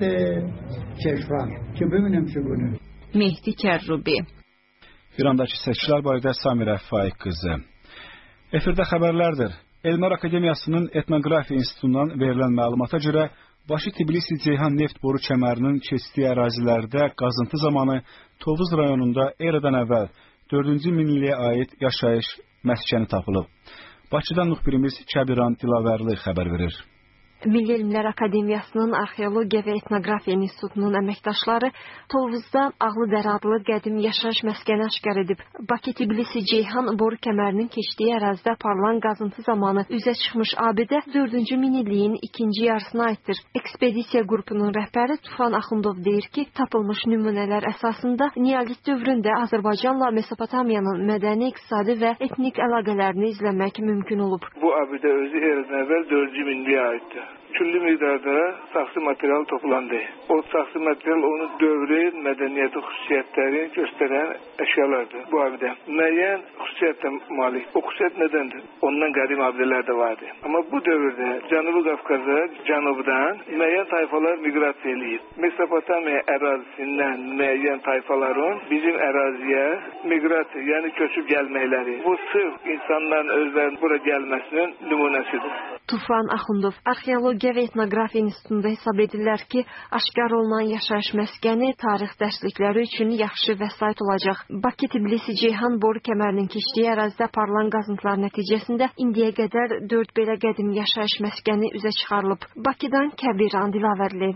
Keşvar ki, bugünüm çübünü. Mehdi Kərrubi. İrandakı seçkilər barədə Samirə Faiq qızı. Efirdə xəbərlərdir. Elmlər Akademiyasının Etnografiya İnstitutundan verilən məlumata görə Bakı-Tbilisi-Ceyhan neft boru kəmərinin keçdiyi ərazilərdə qazıntı zamanı Tovuz rayonunda eradan əvvəl dördüncü minilliyə aid yaşayış məskəni tapılıb. Bakıdan müxbirimiz Kəbiran Dilavərli xəbər verir. Milli Elmlər Akademiyasının Arxeologiya və Etnografiya İnstitutunun əməkdaşları Tovuzda Ağlıdərə adlı qədim yaşayış məskəni aşkar edib. Bakı-Tbilisi-Ceyhan boru kəmərinin keçdiyi ərazidə aparılan qazıntı zamanı üzə çıxmış abidə dördüncü minilliyin ikinci yarısına aiddir. Ekspedisiya qrupunun rəhbəri Tufan Axundov deyir ki, tapılmış nümunələr əsasında Neolit dövründə Azərbaycanla Mesopotamiyanın mədəni, iqtisadi və etnik əlaqələrini izləmək mümkün olub. Bu abidə özü eradan əvvəl dördüncü minilliyə aiddir. Küllü miqdarda saxsı material toplandı. O saxsı material onun dövrü, mədəniyyəti, xüsusiyyətləri göstərən əşyalardır bu abidə. Müəyyən xüsusiyyətə malik. O xüsusiyyət nədəndir? Ondan qədim abidələr də vardı. Amma bu dövrdə Cənubi Qafqaza, cənubdan müəyyən tayfalar miqrasiya eləyib. Mesopotamiya ərazisindən müəyyən tayfaların bizim əraziyə miqrasiya, yəni köçüb gəlməkləri. Bu sırf insanların özlərinin bura gəlməsinin nümunəsidir. Tufan Axundov Arxeologiya və Etnografiya İnstitutunda hesab edirlər ki, aşkar olunan yaşayış məskəni tarix dərslikləri üçün yaxşı vəsait olacaq. Bakı-Tbilisi-Ceyhan boru kəmərinin keçdiyi ərazidə aparılan qazıntılar nəticəsində indiyə qədər dörd belə qədim yaşayış məskəni üzə çıxarılıb. Bakıdan Kəbiran Dilavərli.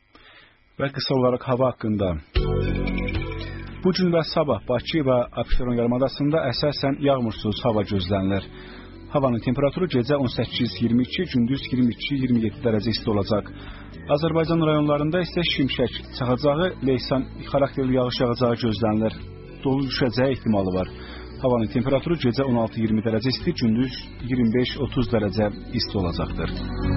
Və qısa olaraq hava haqqında. Bu gün və sabah Bakı və Abşeron yarımadasında əsasən yağmursuz hava gözlənilir. Havanın temperaturu gecə on səkkiz iyirmi iki, gündüz iyirmi iki iyirmi yeddi dərəcə isti olacaq. Azərbaycan rayonlarında isə şimşək çaxacağı, leysan xarakterli yağış yağacağı gözlənilir. Dolu düşəcəyi ehtimalı var. Havanın temperaturu gecə on altı iyirmi dərəcə isti, gündüz iyirmi beş otuz dərəcə isti olacaqdır.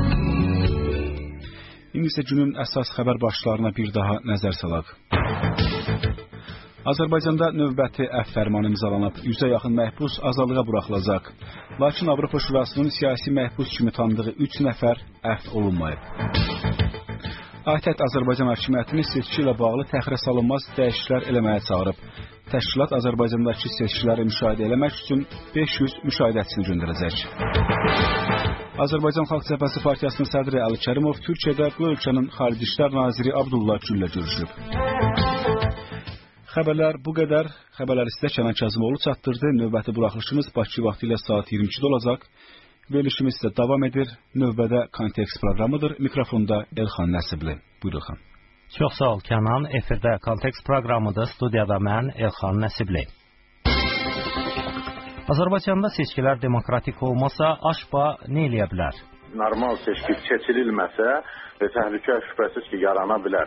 İndi isə günün əsas xəbər başlarına bir daha nəzər salaq. Azərbaycanda növbəti əfv fərmanı imzalanıb, yüzə yaxın məhbus azadlığa buraxılacaq. Lakin Avropa Şurasının siyasi məhbus kimi tanıdığı üç nəfər əfv olunmayıb. ATƏT Azərbaycan hakimiyyətini seçki ilə bağlı təxirə salınmaz dəyişikliklər eləməyə çağırıb. Təşkilat Azərbaycandakı seçkiləri müşahidə eləmək üçün beş yüz müşahidəçisini göndərəcək. Azərbaycan Xalq Cəbhəsi Partiyasının sədri Əli Kərimov Türkiyədə bu ölkənin Xarici İşlər Naziri Abdullah Güllə görüşüb. Xəbərlər bu qədər. Xəbərləri sizə Kənan Kazımoğlu çatdırdı. Növbəti buraxılışımız Bakı vaxtı ilə saat iyirmi ikidə olacaq. Verilişimiz də davam edir. Növbədə Kontekst proqramıdır. Mikrofonda Elxan Nəsibli. Buyur Elxan. Çox sağ ol Kənan. Efirdə Kontekst proqramıdır. Studiyada mən Elxan Nəsibli. Azərbaycanda seçkilər demokratik olmasa, AŞPA nə eləyə bilər? Normal seçki keçirilməsə, təhlükə şübhəsiz ki, yarana bilər.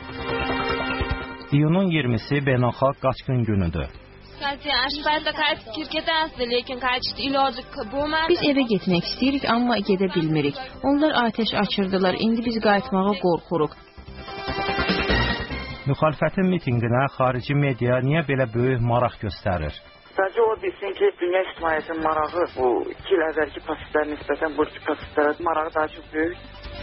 İyunun iyirmisi beynəlxalq qaçqın günüdür. Biz evə getmək istəyirik, amma gedə bilmirik. Onlar atəş açırdılar, indi biz qayıtmağa qorxuruq. Müxalifətin mitinqinə xarici media niyə belə böyük maraq göstərir? Sadəcə o bilsin ki, dünya ictimaiyyətinin marağı bu iki il əvvəlki proseslərə nisbətən bu iki proseslərə marağı daha çox böyük.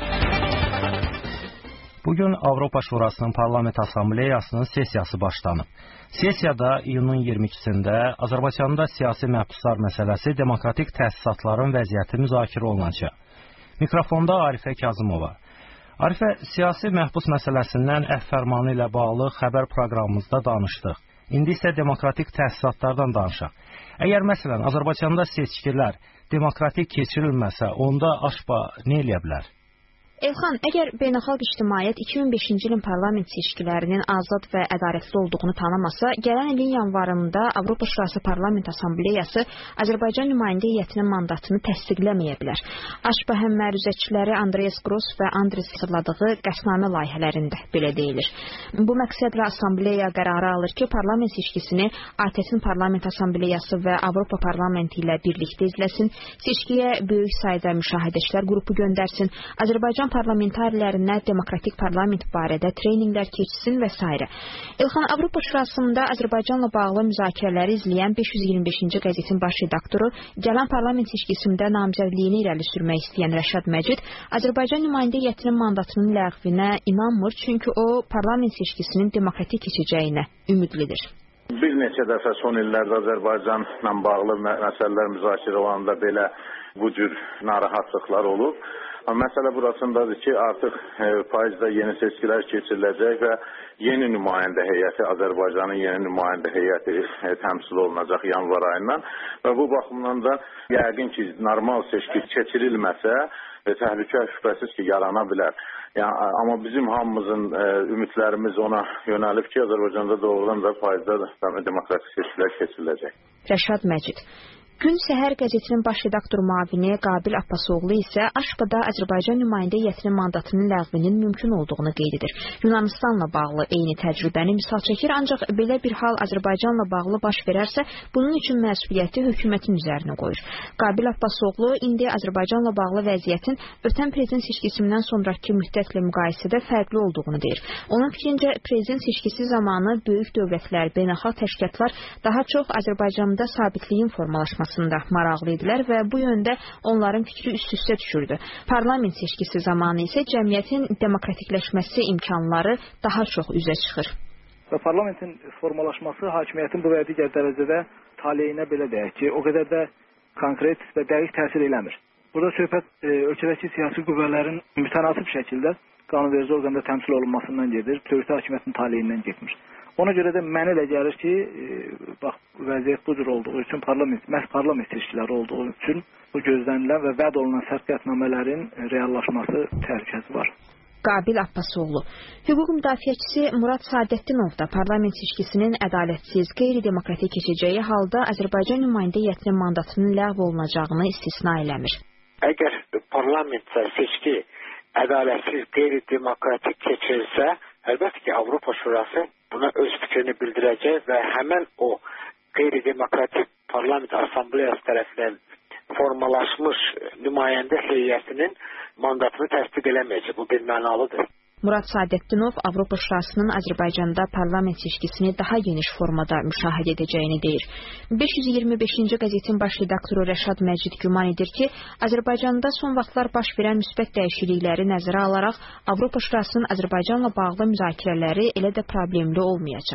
Bugün Avropa Şurasının Parlament Assambleyasının sessiyası başlanıb. Sessiyada iyunun iyirmi ikisində Azərbaycanda siyasi məhbuslar məsələsi, demokratik təsisatların vəziyyəti müzakirə olunacaq. Mikrofonda Arifə Kazımova. Arifə, siyasi məhbus məsələsindən əfv fərmanı ilə bağlı xəbər proqramımızda danışdıq. İndi isə demokratik təsisatlardan danışaq. Əgər məsələn Azərbaycanda seçkilər demokratik keçirilməsə, onda AŞPA nə eləyə bilər? Elxan, əgər beynəlxalq ictimaiyyət iki min beşinci ilin parlament seçkilərinin azad və ədalətli olduğunu tanımasa, gələn ilin yanvarında Avropa Şurası Parlament Assambleyası Azərbaycan nümayəndə heyətinin mandatını təsdiqləməyə bilər. AŞPA həm məruzəçiləri Andreas Gross və Andres hazırladığı qəsnamə layihələrində belə deyilir. Bu məqsədlə Assambleya qərarı alır ki, parlament seçkisini A T S-in Parlament Assambleyası və Avropa Parlamenti ilə birlikdə izləsin, seçkiyə böyük sayda müşahidəçilər qrupu göndərsin, Azərbaycan parlamentarilərinə demokratik parlament barədə treyninqlər keçsin və s. Elxan, Avropa Şurasında Azərbaycanla bağlı müzakirələri izləyən beş yüz iyirmi beşinci qəzetin baş redaktoru, gələn parlament seçkisində namizədliyini irəli sürmək istəyən Rəşad Məcid Azərbaycan nümayəndə heyətinin mandatının ləğvinə inanmır, çünki o parlament seçkisinin demokratik keçəcəyinə ümidlidir. Bir neçə dəfə son illərdə Azərbaycanla bağlı məsələlər müzakirə olanda belə bu cür narahatlıqlar olub. Məsələ burasındadır ki, artıq payızda yeni seçkilər keçiriləcək və yeni nümayəndə heyəti, Azərbaycanın yeni nümayəndə heyəti təmsil olunacaq yanvar ayından və bu baxımdan da yəqin ki, normal seçki keçirilməsə, təhlükə şübhəsiz ki, yarana bilər. Yəni, amma bizim hamımızın e, ümidlərimiz ona yönəlib ki, Azərbaycanda doğrudan da payızda demokratik seçkilər keçiriləcək. Rəşad Məcid. Gün Səhər qəzetinin baş redaktor müavini Qabil Abbasoğlu isə AŞPA-da Azərbaycan nümayəndə heyətinin mandatının ləğvinin mümkün olduğunu qeyd edir. Yunanistanla bağlı eyni təcrübəni misal çəkir, ancaq belə bir hal Azərbaycanla bağlı baş verərsə, bunun üçün məsuliyyəti hökumətin üzərinə qoyur. Qabil Abbasoğlu indi Azərbaycanla bağlı vəziyyətin ötən prezident seçkisindən sonraki müddətlə müqayisədə fərqli olduğunu deyir. Onun fikrincə, prezident seçkisi zamanı böyük dövlətlər, beynəlxalq təşkilatlar daha çox Azərbaycanda sabitliyin formalaşması maraqlı idilər və bu yöndə onların fikri üst-üstə düşürdü. Parlament seçkisi zamanı isə cəmiyyətin demokratikləşməsi imkanları daha çox üzə çıxır. Və parlamentin formalaşması hakimiyyətin bu və digər dərəcədə taleyinə belə deyək ki, o qədər də konkret və dəqiq təsir eləmir. Burada söhbət e, ölkədəki siyasi qüvvələrin mütənasib şəkildə qanunverici orqanda təmsil olunmasından gedir, dövlət hakimiyyətinin taleyindən getmir. Ona görə də mənə elə gəlir ki, e, bax, vəziyyət bu cür olduğu üçün, parlament, məhz parlament seçkiləri olduğu üçün bu gözlənilən və vəd olunan sərt qətnamələrin reallaşması təhlükəsi var. Qabil Abbasoğlu. Hüquq müdafiəçisi Murad Sadəddinov da parlament seçkisinin ədalətsiz, qeyri-demokratik keçəcəyi halda Azərbaycan nümayəndə heyətinin mandatının ləğv olunacağını istisna eləmir. Əgər parlamentdə seçki ədalətsiz, qeyri-demokratik keçirilsə, əlbəttə ki, Avropa Şurası buna öz fikrini bildirəcək və həmən o qeyri-demokratik parlament assambleyası tərəfindən formalaşmış nümayəndə heyətinin mandatını təsdiq eləməyəcək. Bu bir mənalıdır. Murad Sadəddinov Avropa Şurasının Azərbaycanda parlament seçkisini daha geniş formada müşahidə edəcəyini deyir. beş yüz iyirmi beşinci qəzetin baş redaktoru Rəşad Məcid güman edir ki, Azərbaycanda son vaxtlar baş verən müsbət dəyişiklikləri nəzərə alaraq Avropa Şurasının Azərbaycanla bağlı müzakirələri elə də problemli olmayacaq.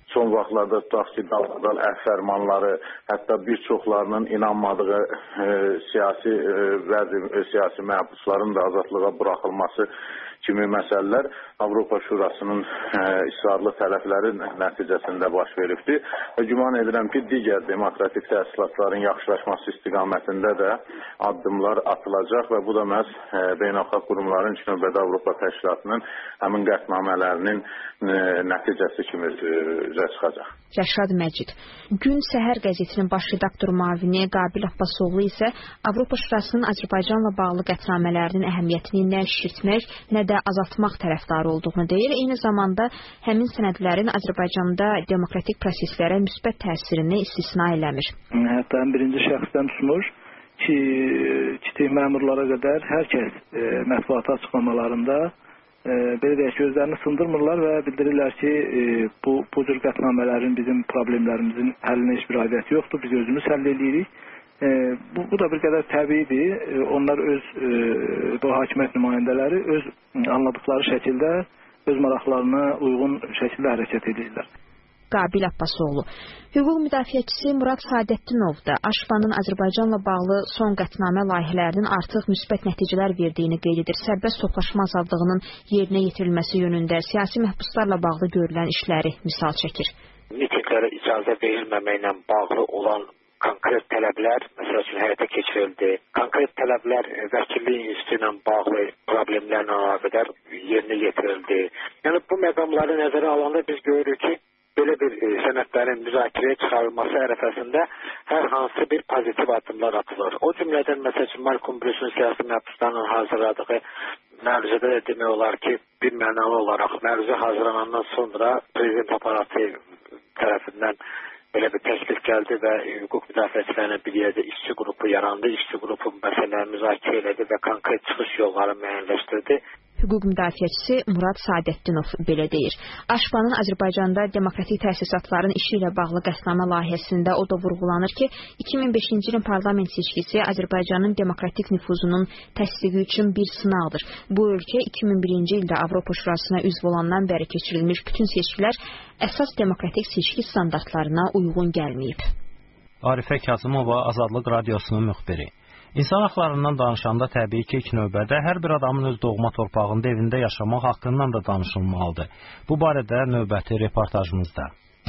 son vaxtlarda tutaq ki, dal əhfərmanları, hətta bir çoxlarının inanmadığı e, siyasi e, vəzi, e, siyasi məhbusların da azadlığa buraxılması kimi məsələlər Avropa Şurasının e, ısrarlı tələbləri nəticəsində baş veribdir. Və güman edirəm ki, digər demokratik təsisatların yaxşılaşması istiqamətində də addımlar atılacaq və bu da məhz e, beynəlxalq qurumların ilk növbədə Avropa Təşkilatının həmin qətnamələrinin e, nəticəsi kimi e, üzə çıxacaq. Rəşad Məcid. Gün Səhər qəzetinin baş redaktor müavini Qabil Abbasoğlu isə Avropa Şurasının Azərbaycanla bağlı qətnamələrinin əhəmiyyətini nə şişirtmək, nə də azaltmaq tərəfdarı olduğunu deyir. Eyni zamanda həmin sənədlərin Azərbaycanda demokratik proseslərə müsbət təsirini istisna eləmir. Hətta birinci şəxsdən tutmuş ki, kiçik məmurlara qədər hər kəs e, mətbuat açıqlamalarında e, belə deyək ki, özlərini sındırmırlar və bildirirlər ki, e, bu, bu cür qətnamələrin bizim problemlərimizin həllinə heç bir aidiyyəti yoxdur, biz özümüz həll edirik. E, bu, bu da bir qədər təbiidir. E, onlar öz e, bu hakimiyyət nümayəndələri öz anladıkları şəkildə öz maraqlarına uyğun şəkildə hərəkət edirlər. Qabil Abbasoğlu. Hüquq müdafiəçisi Murad Sadəddinov da Aşvanın Azərbaycanla bağlı son qətnamə layihələrinin artıq müsbət nəticələr verdiyini qeyd edir. Sərbəst toplaşma azadlığının yerinə yetirilməsi yönündə siyasi məhbuslarla bağlı görülən işləri misal çəkir. Mitinglərə icazə verilməməklə bağlı olan konkret tələblər, məsəl üçün həyata keçirildi. Konkret tələblər vəkillik institutu ilə bağlı problemlərlə əlaqədar yerinə yetirildi. Yəni bu məqamları nəzərə alanda biz görürük ki, belə bir e, sənədlərin müzakirəyə çıxarılması ərəfəsində hər hansı bir pozitiv addımlar atılır. O cümlədən məsəl üçün Malcolm Bruce'un siyasi məhbuslarının hazırladığı məruzədə də demək olar ki, bir mənalı olaraq məruzə hazırlanandan sonra prezident aparatı tərəfindən belə bir təklif gəldi və hüquq müdafiəçilərinə bir yerdə işçi qrupu yarandı. İşçi qrupu məsələləri müzakirə elədi və konkret çıxış yolları müəyyənləşdirdi. Hüquq müdafiəçisi Murad Sadəddinov belə deyir. Aşvanın Azərbaycanda demokratik təsisatların işi ilə bağlı qətnamə layihəsində o da vurğulanır ki, iki min beşinci ilin parlament seçkisi Azərbaycanın demokratik nüfuzunun təsdiqi üçün bir sınaqdır. Bu ölkə iki min birinci ildə Avropa Şurasına üzv olandan bəri keçirilmiş bütün seçkilər əsas demokratik seçki standartlarına uyğun gəlməyib. Arifə Kazımova, Azadlıq Radiosunun müxbiri. İnsan haqlarından danışanda təbii ki, ilk növbədə hər bir adamın öz doğma torpağında evində yaşamaq haqqından da danışılmalıdır. Bu barədə növbəti reportajımızda.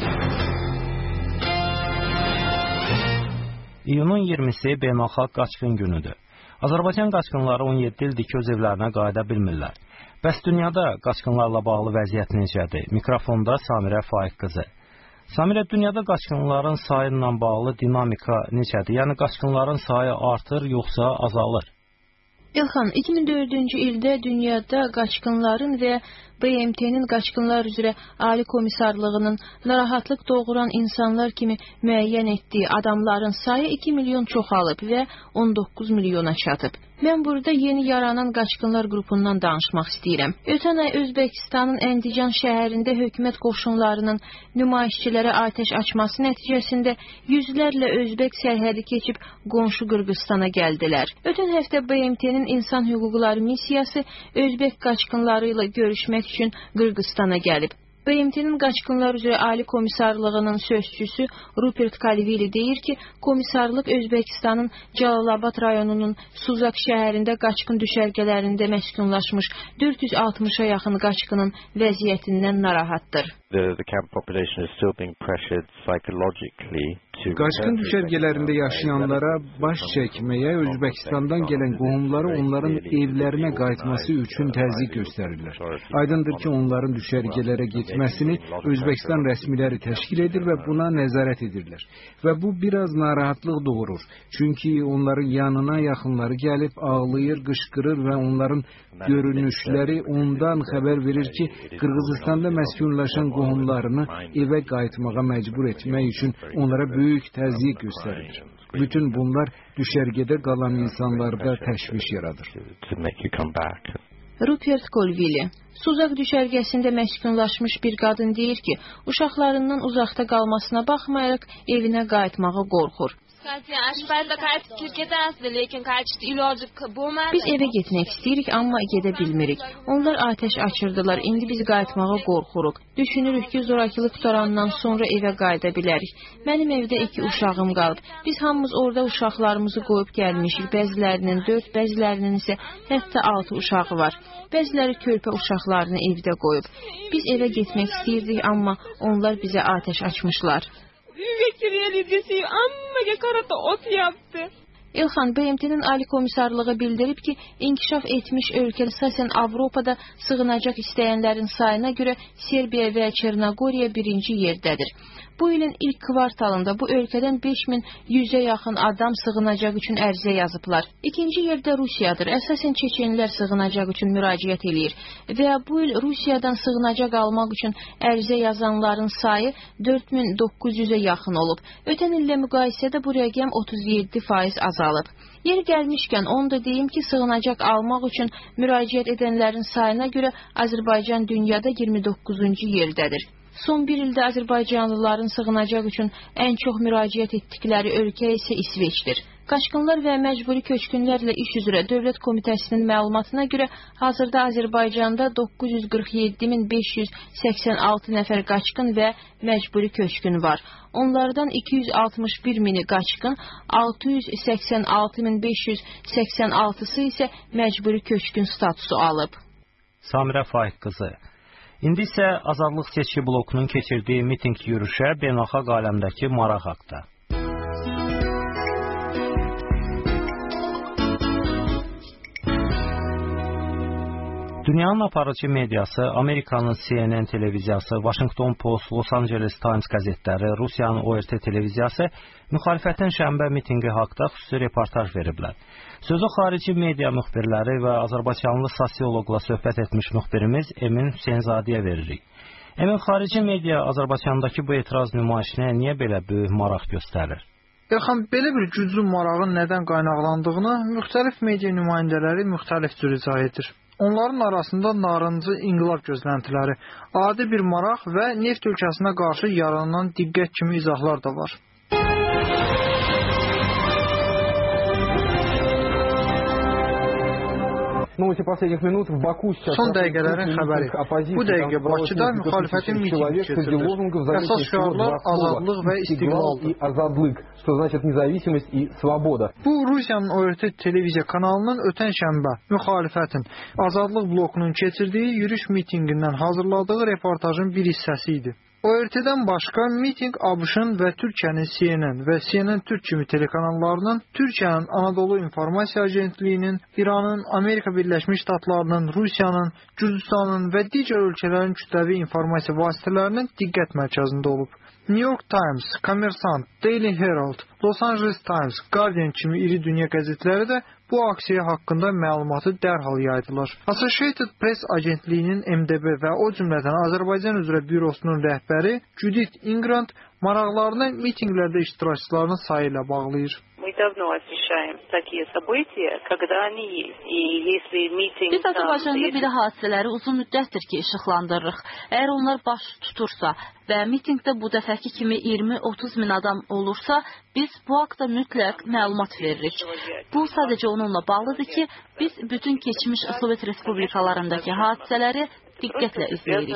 İyunun iyirmisi beynəlxalq qaçqın günüdür. Azərbaycan qaçqınları on yeddi ildir ki, öz evlərinə qayıda bilmirlər. Bəs dünyada qaçqınlarla bağlı vəziyyət necədir? Mikrofonda Samirə Faiq qızı. Samirə, dünyada qaçqınların sayı ilə bağlı dinamika necədir? Yəni qaçqınların sayı artır, yoxsa azalır? İlxan, iki min dördüncü ildə dünyada qaçqınların və B M T'nin qaçqınlar üzrə Ali Komissarlığının narahatlıq doğuran insanlar kimi müəyyən etdiyi adamların sayı iki milyon çoxalıb və on doqquz milyona çatıb. Mən burada yeni yaranan qaçqınlar qrupundan danışmaq istəyirəm. Ötən ay Özbəkistanın Əndican şəhərində hökumət qoşunlarının nümayişçilərə atəş açması nəticəsində yüzlərlə özbək sərhədi keçib qonşu Qırğızstana gəldilər. Ötən həftə B M T'nin insan hüquqları missiyası özbək qaçqınları ilə görüşmək üçün Qırğızstana gəlib. B M T'nin qaçqınlar üzrə Ali Komissarlığının sözçüsü Rupert Kalvili deyir ki, komissarlıq Özbəkistanın Cəlalabad rayonunun Suzak şəhərində qaçqın düşərgələrində məskunlaşmış dörd yüz altmışa yaxın qaçqının vəziyyətindən narahatdır. The, the camp population is still being pressured psychologically to... Qaçqın düşərgələrində yaşayanlara baş çəkməyə Özbəkistandan gələn qohumları onların evlərinə qayıtması üçün təzyiq göstərirlər. Aydındır ki, onların düşərgələrə getməsini Özbəkistan rəsmiləri təşkil edir və buna nəzarət edirlər. Və bu biraz narahatlıq doğurur. Çünki onların yanına yaxınları gəlib ağlayır, qışqırır və onların görünüşləri ondan xəbər verir ki, Qırğızistanda məskunlaşan qohumlarını evə qayıtmağa məcbur etmək üçün onlara böyük təzyiq göstərilir. Bütün bunlar düşərgədə qalan insanlarda təşviş yaradır. Rupert Colville, Suzak düşərgəsində məskunlaşmış bir qadın deyir ki, uşaqlarından uzaqda qalmasına baxmayaraq evinə qayıtmağa qorxur. Biz evə getmək istəyirik, amma gedə bilmirik. Onlar atəş açırdılar, indi biz qayıtmağa qorxuruq. Düşünürük ki, zorakılıq qutarandan sonra evə qayıda bilərik. Mənim evdə iki uşağım qalıb. Biz hamımız orada uşaqlarımızı qoyub gəlmişik. Bəzilərinin dörd, bəzilərinin isə hətta altı uşağı var. Bəziləri körpə uşaqlarını evdə qoyub. Biz evə getmək istəyirdik, amma onlar bizə atəş açmışlar. İlxan, B M T'nin Ali Komissarlığı bildirib ki, inkişaf etmiş ölkə əsasən Avropada sığınacaq istəyənlərin sayına görə Serbiya və Çernogoriya birinci yerdədir. Bu ilin ilk kvartalında bu ölkədən beş min yüzə yaxın adam sığınacaq üçün ərizə yazıblar. İkinci yerdə Rusiyadır. Əsasən çeçenlər sığınacaq üçün müraciət eləyir. Və bu il Rusiyadan sığınacaq almaq üçün ərizə yazanların sayı dörd min doqquz yüzə yaxın olub. Ötən illə müqayisədə bu rəqəm otuz yeddi faiz azalıb. Yer gəlmişkən onu da deyim ki, sığınacaq almaq üçün müraciət edənlərin sayına görə Azərbaycan dünyada iyirmi doqquzuncu yerdədir. Son bir ildə Azərbaycanlıların sığınacaq üçün ən çox müraciət etdikləri ölkə isə İsveçdir. Qaçqınlar və məcburi köçkünlərlə iş üzrə Dövlət Komitəsinin məlumatına görə hazırda Azərbaycanda doqquz yüz qırx yeddi min beş yüz səksən altı nəfər qaçqın və məcburi köçkün var. Onlardan iki yüz altmış bir mini qaçqın, altı yüz səksən altı min beş yüz səksən altısı isə məcburi köçkün statusu alıb. Samirə Faiq qızı. İndi isə Azadlıq seçki blokunun keçirdiyi miting yürüşə beynəlxalq aləmdəki maraq haqda. Dünyanın aparıcı mediası, Amerikanın C N N televiziyası, Washington Post, Los Angeles Times qəzetləri, Rusiyanın O R T televiziyası müxalifətin şənbə mitinqi haqda xüsusi reportaj veriblər. Sözü xarici media müxbirləri və Azərbaycanlı sosioloqla söhbət etmiş müxbirimiz Emin Hüseynzadəyə veririk. Emin, xarici media Azərbaycandakı bu etiraz nümayişinə niyə belə böyük maraq göstərir? Elxan, belə bir güclü marağın nədən qaynaqlandığını müxtəlif media nümayəndələri müxtəlif cür izah edir. Onların arasında narıncı inqilab gözləntiləri, adi bir maraq və neft ölkəsinə qarşı yaranan diqqət kimi izahlar da var. Son dəqiqələrin xəbəri. Bu dəqiqə Bakıda müxalifətin mitingi keçirilir. Əsas şüarlar azadlıq və istiqlaldır. Bu, Rusiyanın O R T televiziya kanalının ötən şənbə müxalifətin Azadlıq blokunun keçirdiyi yürüş mitingindən hazırladığı reportajın bir hissəsi idi. O R T'dən başqa miting A B Ş'ın və Türkiyənin C N N və C N N Türk kimi telekanallarının, Türkiyənin Anadolu İnformasiya Agentliyinin, İranın, Amerika Birləşmiş Ştatlarının, Rusiyanın, Gürcüstanın və digər ölkələrin kütləvi informasiya vasitələrinin diqqət mərkəzində olub. New York Times, Kommersant, Daily Herald, Los Angeles Times, Guardian kimi iri dünya qəzetləri də bu aksiya haqqında məlumatı dərhal yaydılar. Associated Press agentliyinin M D B və o cümlədən Azərbaycan üzrə bürosunun rəhbəri Judith Ingrand maraqlarını mitinqlərdə iştirakçıların sayı ilə bağlayır. Biz Azərbaycanda belə hadisələri uzun müddətdir ki, işıqlandırırıq. Əgər onlar baş tutursa və mitingdə bu dəfəki kimi iyirmi otuz min adam olursa, biz bu haqda mütləq məlumat veririk. Bu sadəcə onunla bağlıdır ki, biz bütün keçmiş Sovet respublikalarındakı hadisələri diqqətlə izləyirik.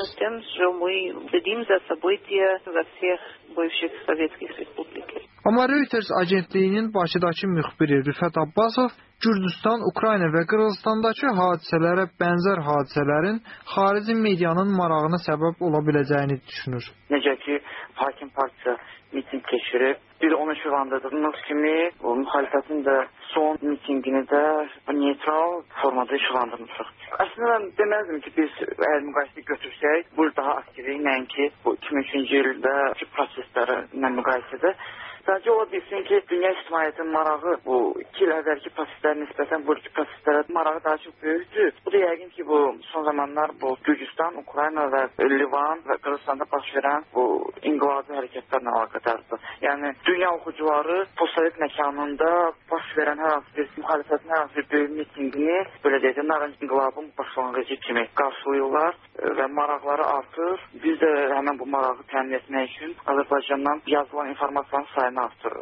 Amma Reuters agentliyinin Bakıdakı müxbiri Rüfət Abbasov Gürcüstan, Ukrayna və Qırğızstandakı hadisələrə bənzər hadisələrin xarici medianın marağına səbəb ola biləcəyini düşünür. Necə ki, Hakim Partiya miting keçirib, biz onu işıqlandırdığımız kimi müxalifətin də son mitingini də neytral formada işıqlandırmışıq. Əslində mən deməzdim ki, biz əgər müqayisə götürsək, bu daha aktivik, nəinki bu iki min üçüncü ildə prosesləri ilə müqayisədə. Sadəcə ola bilsin ki, dünya ictimaiyyətinin marağı bu iki il əvvəlki proseslərə nisbətən bu iki proseslərə marağı daha çox böyükdür. Bu da yəqin ki, bu son zamanlar bu Gürcüstan, Ukrayna və Livan və Qırğızstanda baş verən bu inqilabi hərəkətlərlə əlaqədardır. Yəni, dünya oxucuları postsovet məkanında baş verən hər hansı bir müxalifətin hər hansı bir böyük mitingini, belə deyək, narıncı inqilabın başlanğıcı kimi qarşılayırlar və maraqları artır. Biz də həmən bu marağı təmin etmək üçün Azərbaycandan yazılan informasiyanın sayını artırırıq.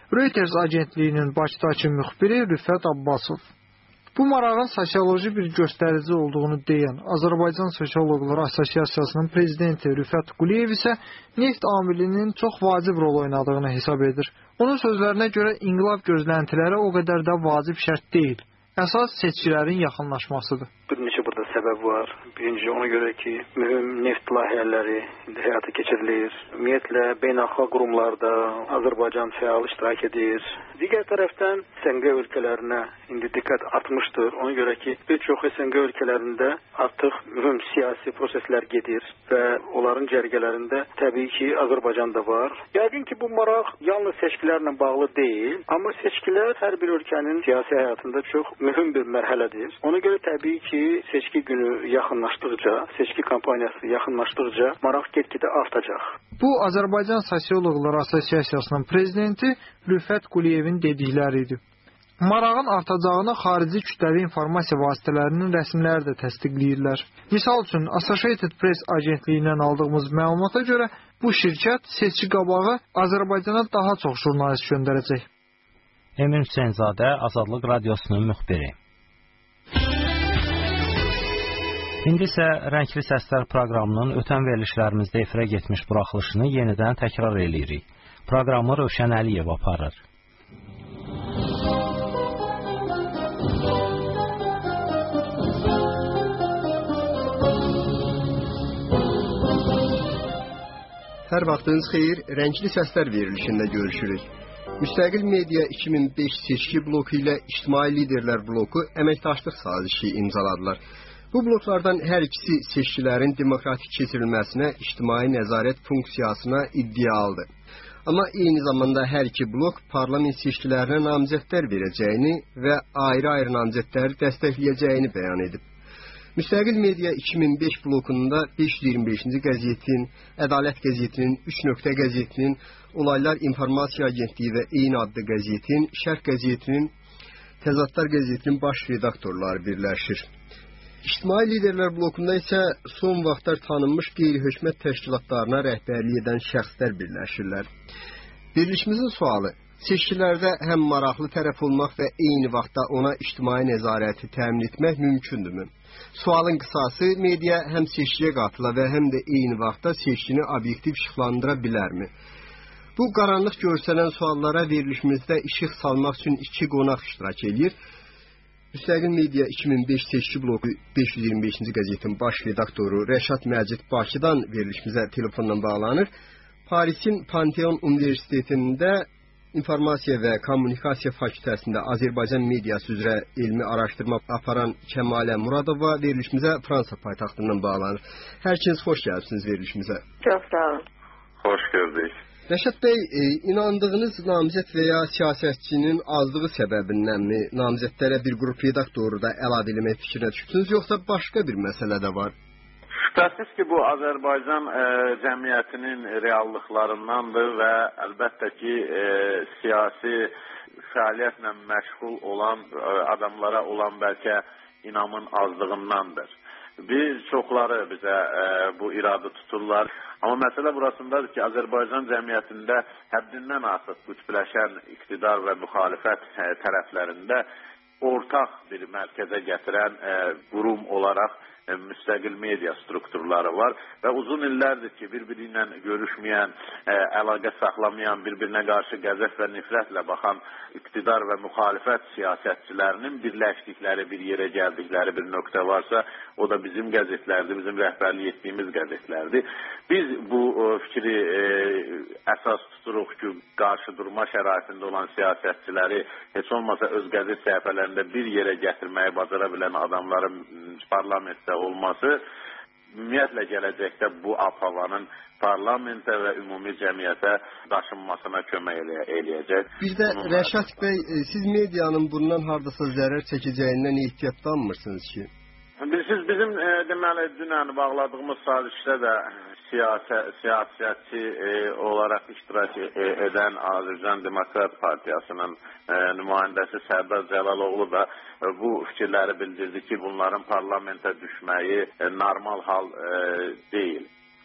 Reuters agentliyinin Bakıdakı müxbiri Rüfət Abbasov. Bu marağın sosioloji bir göstərici olduğunu deyən Azərbaycan Sosioloqlar Assosiasiyasının prezidenti Rüfət Quliyev isə neft amilinin çox vacib rol oynadığını hesab edir. Onun sözlərinə görə inqilab gözləntiləri o qədər də vacib şərt deyil. Əsas seçkilərin yaxınlaşmasıdır. Bir neçə burada səbəb var. Birinci ona görə ki, mühüm neft layihələri indi həyata keçirilir. Ümumiyyətlə, beynəlxalq qurumlarda Azərbaycan fəal iştirak edir. Digər tərəfdən S N Q ölkələrinə indi diqqət artmışdır. Ona görə ki, bir çox S N Q ölkələrində artıq mühüm siyasi proseslər gedir və onların cərgələrində təbii ki, Azərbaycan da var. Yəqin ki, bu maraq yalnız seçkilərlə bağlı deyil, amma seçkilər hər bir ölkənin siyasi həyatında çox mühüm bir mərhələdir. Ona görə təbii ki, seçki günü yaxınlaşdıqca, seçki kampaniyası yaxınlaşdıqca maraq get-gedə artacaq. Bu, Azərbaycan Sosioloqlar Assosiasiyasının prezidenti Rüfət Quliyevin dedikləri idi. Marağın artacağını xarici kütləvi informasiya vasitələrinin rəsmiləri də təsdiqləyirlər. Misal üçün, Associated Press agentliyindən aldığımız məlumata görə bu şirkət seçki qabağı Azərbaycana daha çox jurnalist göndərəcək. Emin Hüseynzadə, Azadlıq Radiosunun müxbiri. İndi isə Rəngli Səslər proqramının ötən verilişlərimizdə efirə getmiş buraxılışını yenidən təkrar eləyirik. Proqramı Rövşən Əliyev aparır. Hər vaxtınız xeyir, Rəngli Səslər verilişində görüşürük. Müstəqil Media iki min beş seçki bloku ilə İctimai Liderlər bloku əməkdaşlıq sazişi imzaladılar. Bu bloklardan hər ikisi seçkilərin demokratik keçirilməsinə, ictimai nəzarət funksiyasına iddialıdır. Amma eyni zamanda hər iki blok parlament seçkilərinə namizədlər verəcəyini və ayrı-ayrı namizədləri dəstəkləyəcəyini bəyan edib. Müstəqil Media iki min beş blokunda beş yüz iyirmi beşinci qəzetin, Ədalət qəzetinin, üç nöqtə qəzetinin, Olaylar İnformasiya Agentliyi və eyni adlı qəzetin, Şərq qəzetinin, Təzadlar qəzetinin baş redaktorları birləşir. İctimai Liderlər blokunda isə son vaxtlar tanınmış qeyri-hökumət təşkilatlarına rəhbərlik edən şəxslər birləşirlər. Verilişimizin sualı: seçkilərdə həm maraqlı tərəf olmaq və eyni vaxtda ona ictimai nəzarəti təmin etmək mümkündürmü? Sualın qısası, media həm seçkiyə qatıla və həm də eyni vaxtda seçkini obyektiv işıqlandıra bilərmi? Bu qaranlıq görsənən suallara verilişimizdə işıq salmaq üçün iki qonaq iştirak edir. Müstəqil Media iki min beş seçki bloku beş yüz iyirmi beşinci qəzetin baş redaktoru Rəşad Məcid Bakıdan verilişimizə telefonla bağlanır. Parisin Panteon Universitetində İnformasiya və Kommunikasiya Fakültəsində Azərbaycan mediası üzrə elmi araşdırma aparan Kəmalə Muradova verilişimizə Fransa paytaxtından bağlanır. Hər ikiniz xoş gəlibsiniz verilişimizə. Çox sağ olun. Xoş gördük. Rəşad bəy, e, inandığınız namizəd və ya siyasətçinin azlığı səbəbinənmi namizədlərə bir qrup redaktoru da əlavə eləmək fikrinə düşdünüz, yoxsa başqa bir məsələ də var? Şübhəsiz ki, bu Azərbaycan e, cəmiyyətinin reallıqlarındandır və əlbəttə ki, e, siyasi fəaliyyətlə məşğul olan e, adamlara olan bəlkə inamın azlığındandır. Bir çoxları bizə e, bu iradı tuturlar. Amma məsələ burasındadır ki, Azərbaycan cəmiyyətində həddindən artıq qütbləşən iqtidar və müxalifət e, tərəflərində ortaq bir mərkəzə gətirən e, qurum olaraq e, müstəqil media strukturları var və uzun illərdir ki, bir-biri ilə görüşməyən, e, əlaqə saxlamayan, bir-birinə qarşı qəzəb və nifrətlə baxan iqtidar və müxalifət siyasətçilərinin birləşdikləri, bir yerə gəldikləri bir nöqtə varsa, o da bizim qəzetlərdir, bizim rəhbərlik etdiyimiz qəzetlərdir. Biz bu e, fikri e, əsas tuturuq ki, qarşı durma şəraitində olan siyasətçiləri heç olmasa öz qəzet səhifələrində bir yerə gətirməyi bacara bilən adamların parlamentdə olması ümumiyyətlə gələcəkdə bu ab-havanın parlamentə və ümumi cəmiyyətə daşınmasına kömək eləyəcək. Bir də Rəşad bəy, siz medianın bundan hardasa zərər çəkəcəyindən ehtiyatlanmırsınız ki? Siz bizim e, deməli dünən bağladığımız sazişdə də siyasi, siyasətçi e, olaraq iştirak e, edən Azərbaycan Demokrat Partiyasının e, nümayəndəsi Sərdar Cəlaloğlu da e, bu fikirləri bildirdi ki, bunların parlamentə düşməyi e, normal hal e, deyil.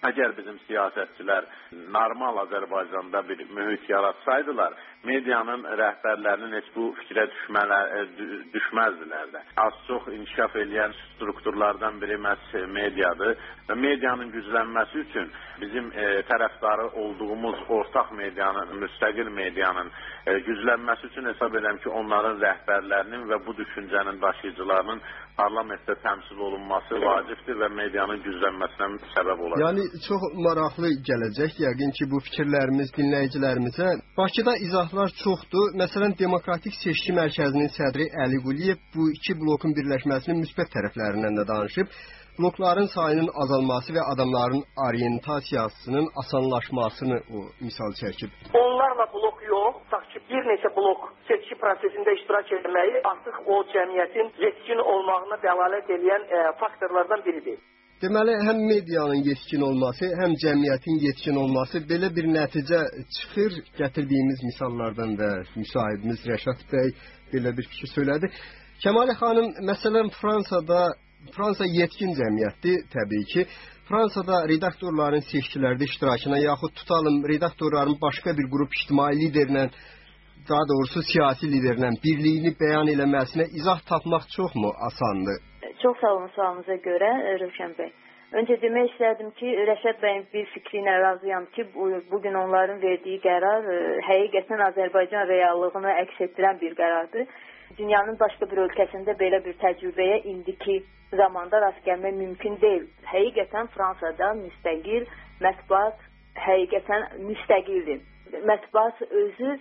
Əgər bizim siyasətçilər normal Azərbaycanda bir mühit yaratsaydılar, medianın rəhbərlərinin heç bu fikrə düşmələr, düşməzdilər də. Az çox inkişaf edən strukturlardan biri məhz mediadır və medianın güclənməsi üçün bizim e, tərəfdarı olduğumuz ortaq medianın, müstəqil medianın e, güclənməsi üçün hesab edirəm ki, onların rəhbərlərinin və bu düşüncənin daşıyıcılarının parlamentdə təmsil olunması vacibdir və medianın güclənməsinə səbəb olacaq. Yəni çox maraqlı gələcək yəqin ki, bu fikirlərimiz dinləyicilərimizə. Bakıda izahlar çoxdur. Məsələn, Demokratik Seçki Mərkəzinin sədri Əli Quliyev bu iki blokun birləşməsinin müsbət tərəflərindən də danışıb. Blokların sayının azalması və adamların orientasiyasının asanlaşmasını o misal çəkib. Onlarla blok yox, tutaq ki, bir neçə blok seçki prosesində iştirak etməyi artıq o cəmiyyətin yetkin olmağına dəlalət edən e, faktorlardan biridir. Deməli, həm medianın yetkin olması, həm cəmiyyətin yetkin olması belə bir nəticə çıxır. Gətirdiyimiz misallardan da müsahibimiz Rəşad bəy belə bir fikir söylədi. Kəmalə xanım, məsələn, Fransada, Fransa yetkin cəmiyyətdir təbii ki. Fransada redaktorların seçkilərdə iştirakına, yaxud tutalım, redaktorların başqa bir qrup ictimai liderlə, daha doğrusu siyasi liderlə birliyini bəyan eləməsinə izah tapmaq çoxmu asandır? Çox sağ olun sualınıza görə, Rövşən bəy. Öncə demək istərdim ki, Rəşad bəyin bir fikrinə razıyam ki, bugün onların verdiyi qərar həqiqətən Azərbaycan reallığını əks etdirən bir qərardır. Dünyanın başqa bir ölkəsində belə bir təcrübəyə indiki zamanda rast gəlmək mümkün deyil. Həqiqətən Fransada müstəqil mətbuat həqiqətən müstəqildir. Mətbuat özü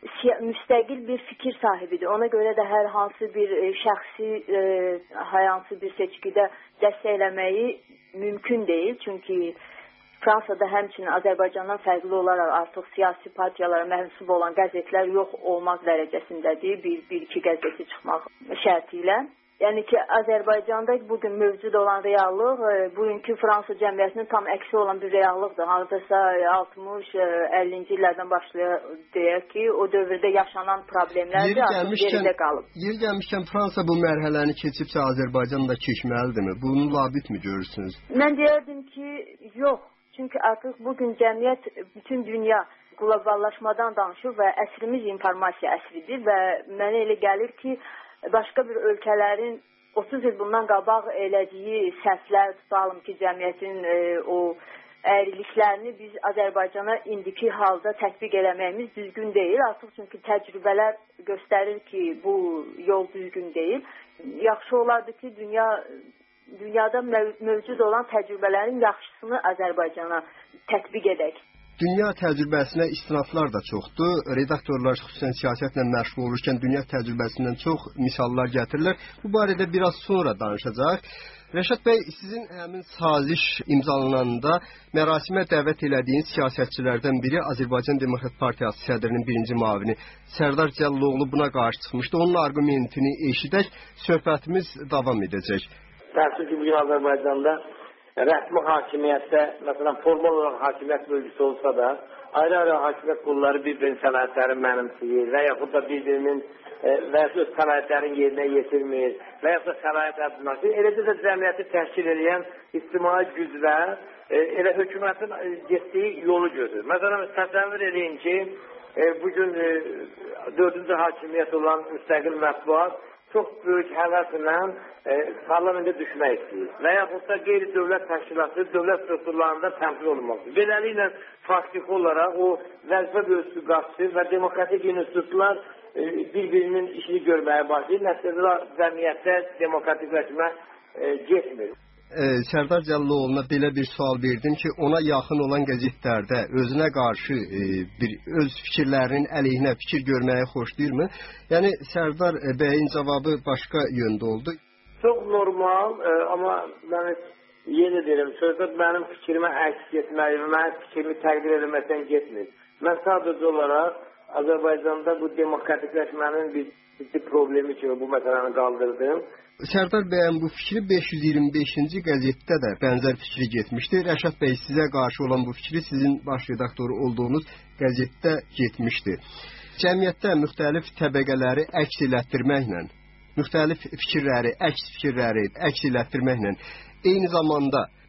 müstəqil bir fikir sahibidir. Ona görə də hər hansı bir e, şəxsi e, hər hansı bir seçkidə dəstəkləməyi mümkün deyil. Çünki Fransada həmçinin Azərbaycandan fərqli olaraq artıq siyasi partiyalara mənsub olan qəzetlər yox olmaq dərəcəsindədir. Bir, bir iki qəzeti çıxmaq şərti ilə. Yəni ki, Azərbaycanda bugün mövcud olan reallıq, e, bugünkü Fransa cəmiyyətinin tam əksi olan bir reallıqdır. Hardasa altmış əllinci illərdən başlayaq deyək ki, o dövrdə yaşanan problemlər də artıq geridə qalıb. Yeri gəlmişkən Fransa bu mərhələni keçibsə Azərbaycan da keçməlidirmi? Bunu labitmi görürsünüz? Mən deyərdim ki, yox. Çünki artıq bugün cəmiyyət, bütün dünya qloballaşmadan danışır və əsrimiz informasiya əsridir və mənə elə gəlir ki, başqa bir ölkələrin otuz il bundan qabaq elədiyi səhvlər, tutalım ki, cəmiyyətin e, o əyriliklərini biz Azərbaycana indiki halda tətbiq eləməyimiz düzgün deyil. Artıq çünki təcrübələr göstərir ki, bu yol düzgün deyil. Yaxşı olardı ki, dünya dünyada mövcud olan təcrübələrin yaxşısını Azərbaycana tətbiq edək. Dünya təcrübəsinə istinadlar da çoxdur. Redaktorlar xüsusən siyasətlə məşğul olurkən dünya təcrübəsindən çox misallar gətirirlər. Bu barədə biraz sonra danışacaq. Rəşad bəy, sizin həmin saziş imzalananda mərasimə dəvət elədiyiniz siyasətçilərdən biri Azərbaycan Demokrat Partiyası sədrinin birinci müavini Sərdar Cəlloğlu buna qarşı çıxmışdı. Onun argumentini eşidək, söhbətimiz davam edəcək. Təəssüf ki, bugün Azərbaycanda rəsmi hakimiyyətdə, məsələn, formal olaraq hakimiyyət bölgüsü olsa da, ayrı-ayrı hakimiyyət qolları bir-birinin sənayətlərini mənimsəyir və yaxud da bir-birinin e, və öz sənayətlərin yerinə yetirmir və yaxud da sənayət əbdülməsir. Eləcə də cəmiyyəti təşkil edən ictimai güclər e, elə hökumətin getdiyi yolu görür. Məsələn, təsəvvür edin ki, e, bugün e, dördüncü hakimiyyət olan müstəqil mətbuat çox böyük həvəslə e, parlamentə düşmək istəyir və yaxud da qeyri-dövlət təşkilatı dövlət strukturlarında təmsil olunmalıdır. Beləliklə, faktiki olaraq o vəzifə bölgüsü qaçır və demokratik institutlar e, bir-birinin işini görməyə başlayır. Nəticədə cəmiyyətdə demokratikləşmə e, getmir. E, Sərdar Cəlloğlu'na belə bir sual verdim ki, ona yaxın olan qəzetlərdə özünə qarşı e, bir öz fikirlərinin əleyhinə fikir görməyi xoşlayırmı? Yəni Sərdar bəyin cavabı başqa yöndə oldu. Çox normal, e, amma mən yenə deyirəm, söhbət mənim fikrimə əks etməyi və mənim fikrimi təqdir edilməkdən getmir. Mən sadəcə olaraq Azərbaycanda bu demokratikləşmənin bir ciddi problemi kimi bu məsələni qaldırdım. Sərdar bəyin bu fikri beş yüz iyirmi beşinci qəzetdə də bənzər fikri getmişdi. Rəşad bəy, sizə qarşı olan bu fikri sizin baş redaktoru olduğunuz qəzetdə getmişdi. Cəmiyyətdə müxtəlif təbəqələri əks elətdirməklə, müxtəlif fikirləri, əks fikirləri əks elətdirməklə eyni zamanda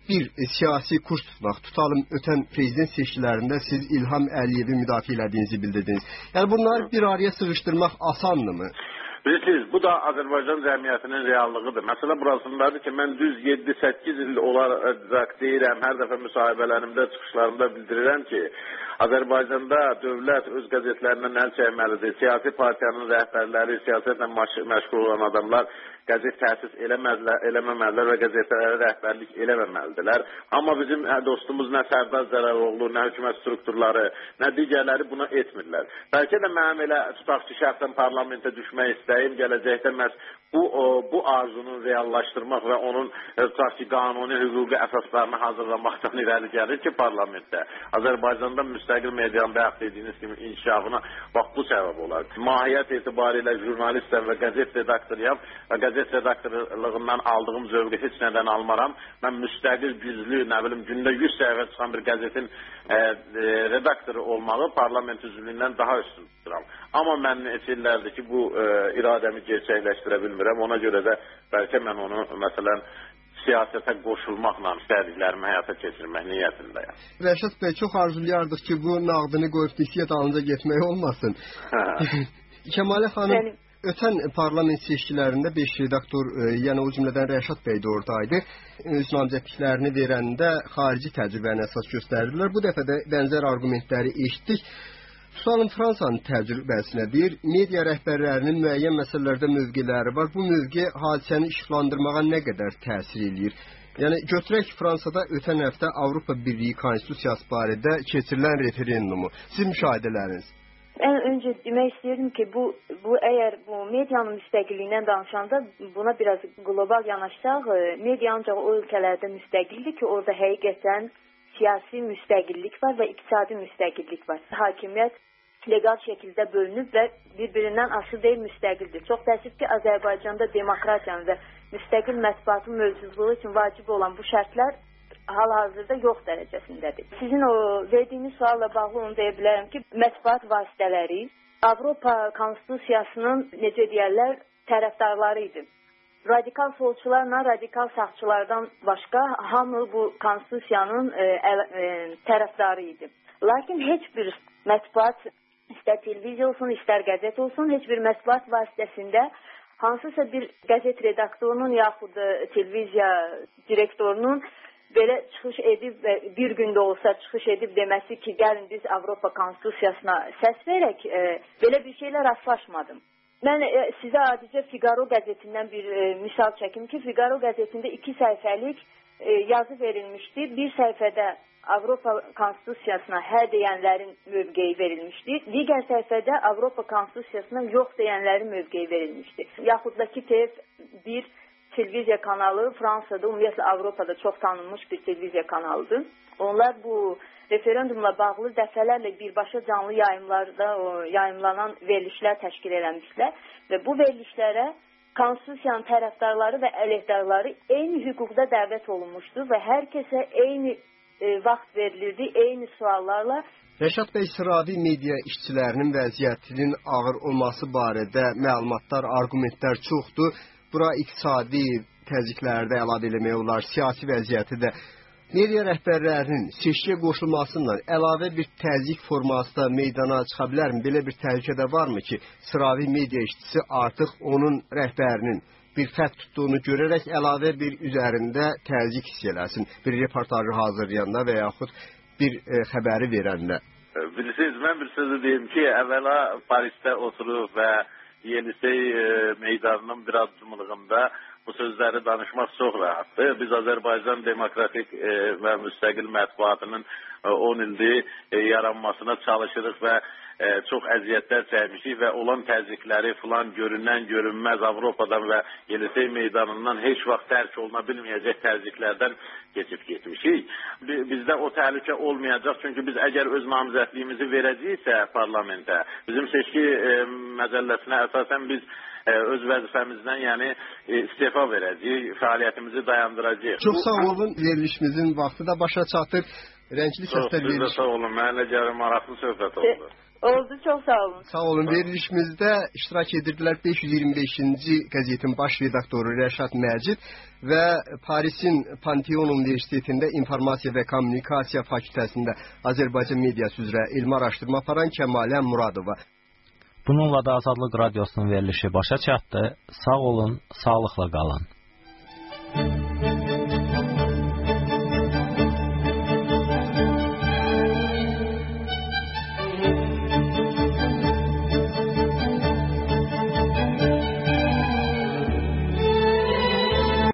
bir siyasi kurs tutmaq. Tutalım, ötən prezident seçkilərində siz İlham Əliyevi müdafiə elədiyinizi bildirdiniz. Yəni bunları bir araya sığışdırmaq asanmı? Bilirsiniz, bu da Azərbaycan cəmiyyətinin reallığıdır. Məsələ burasındadır ki, mən düz yeddi səkkiz il olaraq deyirəm, hər dəfə müsahibələrimdə, çıxışlarımda bildirirəm ki, Azərbaycanda dövlət öz qəzetlərindən əl çəkməlidir. Siyasi partiyanın rəhbərləri, siyasətlə məşğul olan adamlar qəzet təsis eləməməlidirlər və qəzetlərə rəhbərlik eləməməlidirlər. Amma bizim dostumuz nə Sərdar Zərəroğlu, nə hökumət strukturları, nə digərləri buna etmirlər. Bəlkə də mənim elə tutaq ki, şəxsən parlamentə düşmək istəyim, gələcəkdə məhz bu, bu arzunu reallaşdırmaq və onun tutaq ki, qanuni hüquqi əsaslarını hazırlamaqdan irəli gəlir ki, parlamentdə Azərbaycanda müstəqil medianın bəyan etdiyiniz kimi inkişafına bax bu səbəb olar. Mahiyyət etibarilə jurnalistəm və qəzet redaktoruyam və qəzet redaktorluğundan aldığım zövqü heç nədən almaram. Mən müstəqil, güclü, nə bilim, gündə yüz səhifə çıxan bir qəzetin e, e, redaktoru olmağı parlament üzvlüyündən daha üstün tuturam. Amma mən neçə illərdir ki, bu e, iradəmi gerçəkləşdirə bilmirəm. Ona görə də bəlkə mən onu, məsələn, siyasətə qoşulmaqla istədiklərimi həyata keçirmək niyyətindəyəm. Rəşad bəy, çox arzulayardıq ki, bu nağdını qoyub disiyyət alınca getmək olmasın. Kəmalə xanım, ötən parlament seçkilərində beş redaktor, yəni o cümlədən Rəşad bəy də oradaydı. Öz namizədliklərini verəndə xarici təcrübəni əsas göstərdilər. Bu dəfə də bənzər argumentləri eşitdik. Tutalım, Fransanın təcrübəsinə bir, media rəhbərlərinin müəyyən məsələlərdə mövqeləri var. Bu mövqe hadisəni işıqlandırmağa nə qədər təsir eləyir? Yəni, götürək Fransada ötən həftə Avropa Birliyi Konstitusiyası barədə keçirilən referendumu. Sizin müşahidələriniz? Ən öncə demək istəyirdim ki, bu, bu əgər bu medianın müstəqilliyindən danışanda buna biraz qlobal yanaşsaq, media ancaq o ölkələrdə müstəqildir ki, orada həqiqətən siyasi müstəqillik var və iqtisadi müstəqillik var. Hakimiyyət legal şəkildə bölünüb və bir-birindən asılı deyil, müstəqildir. Çox təəssüf ki, Azərbaycanda demokratiyanın və müstəqil mətbuatın mövcudluğu üçün vacib olan bu şərtlər hal-hazırda yox dərəcəsindədir. Sizin o verdiyiniz sualla bağlı onu deyə bilərəm ki, mətbuat vasitələri Avropa Konstitusiyasının, necə deyərlər, tərəfdarları idi. Radikal solçularla radikal sağçılardan başqa hamı bu konstitusiyanın e, e, tərəfdarı idi. Lakin heç bir mətbuat, istər televiziya olsun, istər qəzet olsun, heç bir mətbuat vasitəsində hansısa bir qəzet redaktorunun yaxud televiziya direktorunun belə çıxış edib və bir gündə olsa çıxış edib deməsi ki, gəlin biz Avropa Konstitusiyasına səs verək, e, belə bir şeylə rastlaşmadım. Mən e, sizə adicə Figaro qəzetindən bir e, misal çəkim ki, Figaro qəzetində iki səhifəlik e, yazı verilmişdi. Bir səhifədə Avropa Konstitusiyasına hə deyənlərin mövqeyi verilmişdi. Digər səhifədə Avropa Konstitusiyasına yox deyənlərin mövqeyi verilmişdi. Yaxud da ki, T F bir televiziya kanalı Fransada, ümumiyyətlə Avropada çox tanınmış bir televiziya kanalıdır. Onlar bu referendumla bağlı dəfələrlə birbaşa canlı yayımlarda o, yayımlanan verilişlər təşkil eləmişlər və bu verilişlərə Konstitusiyanın tərəfdarları və əleyhdarları eyni hüquqda dəvət olunmuşdu və hər kəsə eyni e, vaxt verilirdi, eyni suallarla. Rəşad bəy, sıravi media işçilərinin vəziyyətinin ağır olması barədə məlumatlar, argumentlər çoxdur. Bura iqtisadi təzyiqlərdə əlavə eləmək olar, siyasi vəziyyəti də. Media rəhbərlərinin seçkiyə qoşulmasından əlavə bir təzyiq forması da meydana çıxa bilərmi? Belə bir təhlükə də varmı ki, sıravi media işçisi artıq onun rəhbərinin bir xətt tutduğunu görərək əlavə bir üzərində təzyiq hiss eləsin? Bir reportajı hazırlayanda və yaxud bir e, xəbəri verəndə. Bilirsiniz, mən bir sözü deyim ki, əvvəla Parisdə oturub və Yelisey e, meydanının bir addımlığında bu sözləri danışmaq çox rahatdır. Biz Azərbaycan demokratik e, və müstəqil mətbuatının e, on ildir e, yaranmasına çalışırıq və e, çox əziyyətlər çəkmişik və olan təzyiqləri filan görünən, görünməz Avropadan və Yelisey meydanından heç vaxt tərk oluna bilməyəcək təzyiqlərdən keçib getmişik. Bizdə o təhlükə olmayacaq, çünki biz əgər öz namizədliyimizi verəcəksə parlamentə, bizim seçki e, məcəlləsinə əsasən biz öz vəzifəmizdən, yəni istefa verəcəyik, fəaliyyətimizi dayandıracağıq. Çox sağ olun, verilişimizin vaxtı da başa çatır. Rəngli səslər veriliş. Sağ olun, mənə gəlir maraqlı söhbət oldu. Oldu, çox sağ olun. Sağ olun. Verilişimizdə iştirak edirdilər beş yüz iyirmi beşinci qəzetin baş redaktoru Rəşad Məcid və Parisin Panteon Universitetində İnformasiya və Kommunikasiya Fakültəsində Azərbaycan mediası üzrə elmi araşdırma aparan Kəmalə Muradova. Bununla da Azadlıq Radiosunun verilişi başa çatdı. Sağ olun, sağlıqla qalın.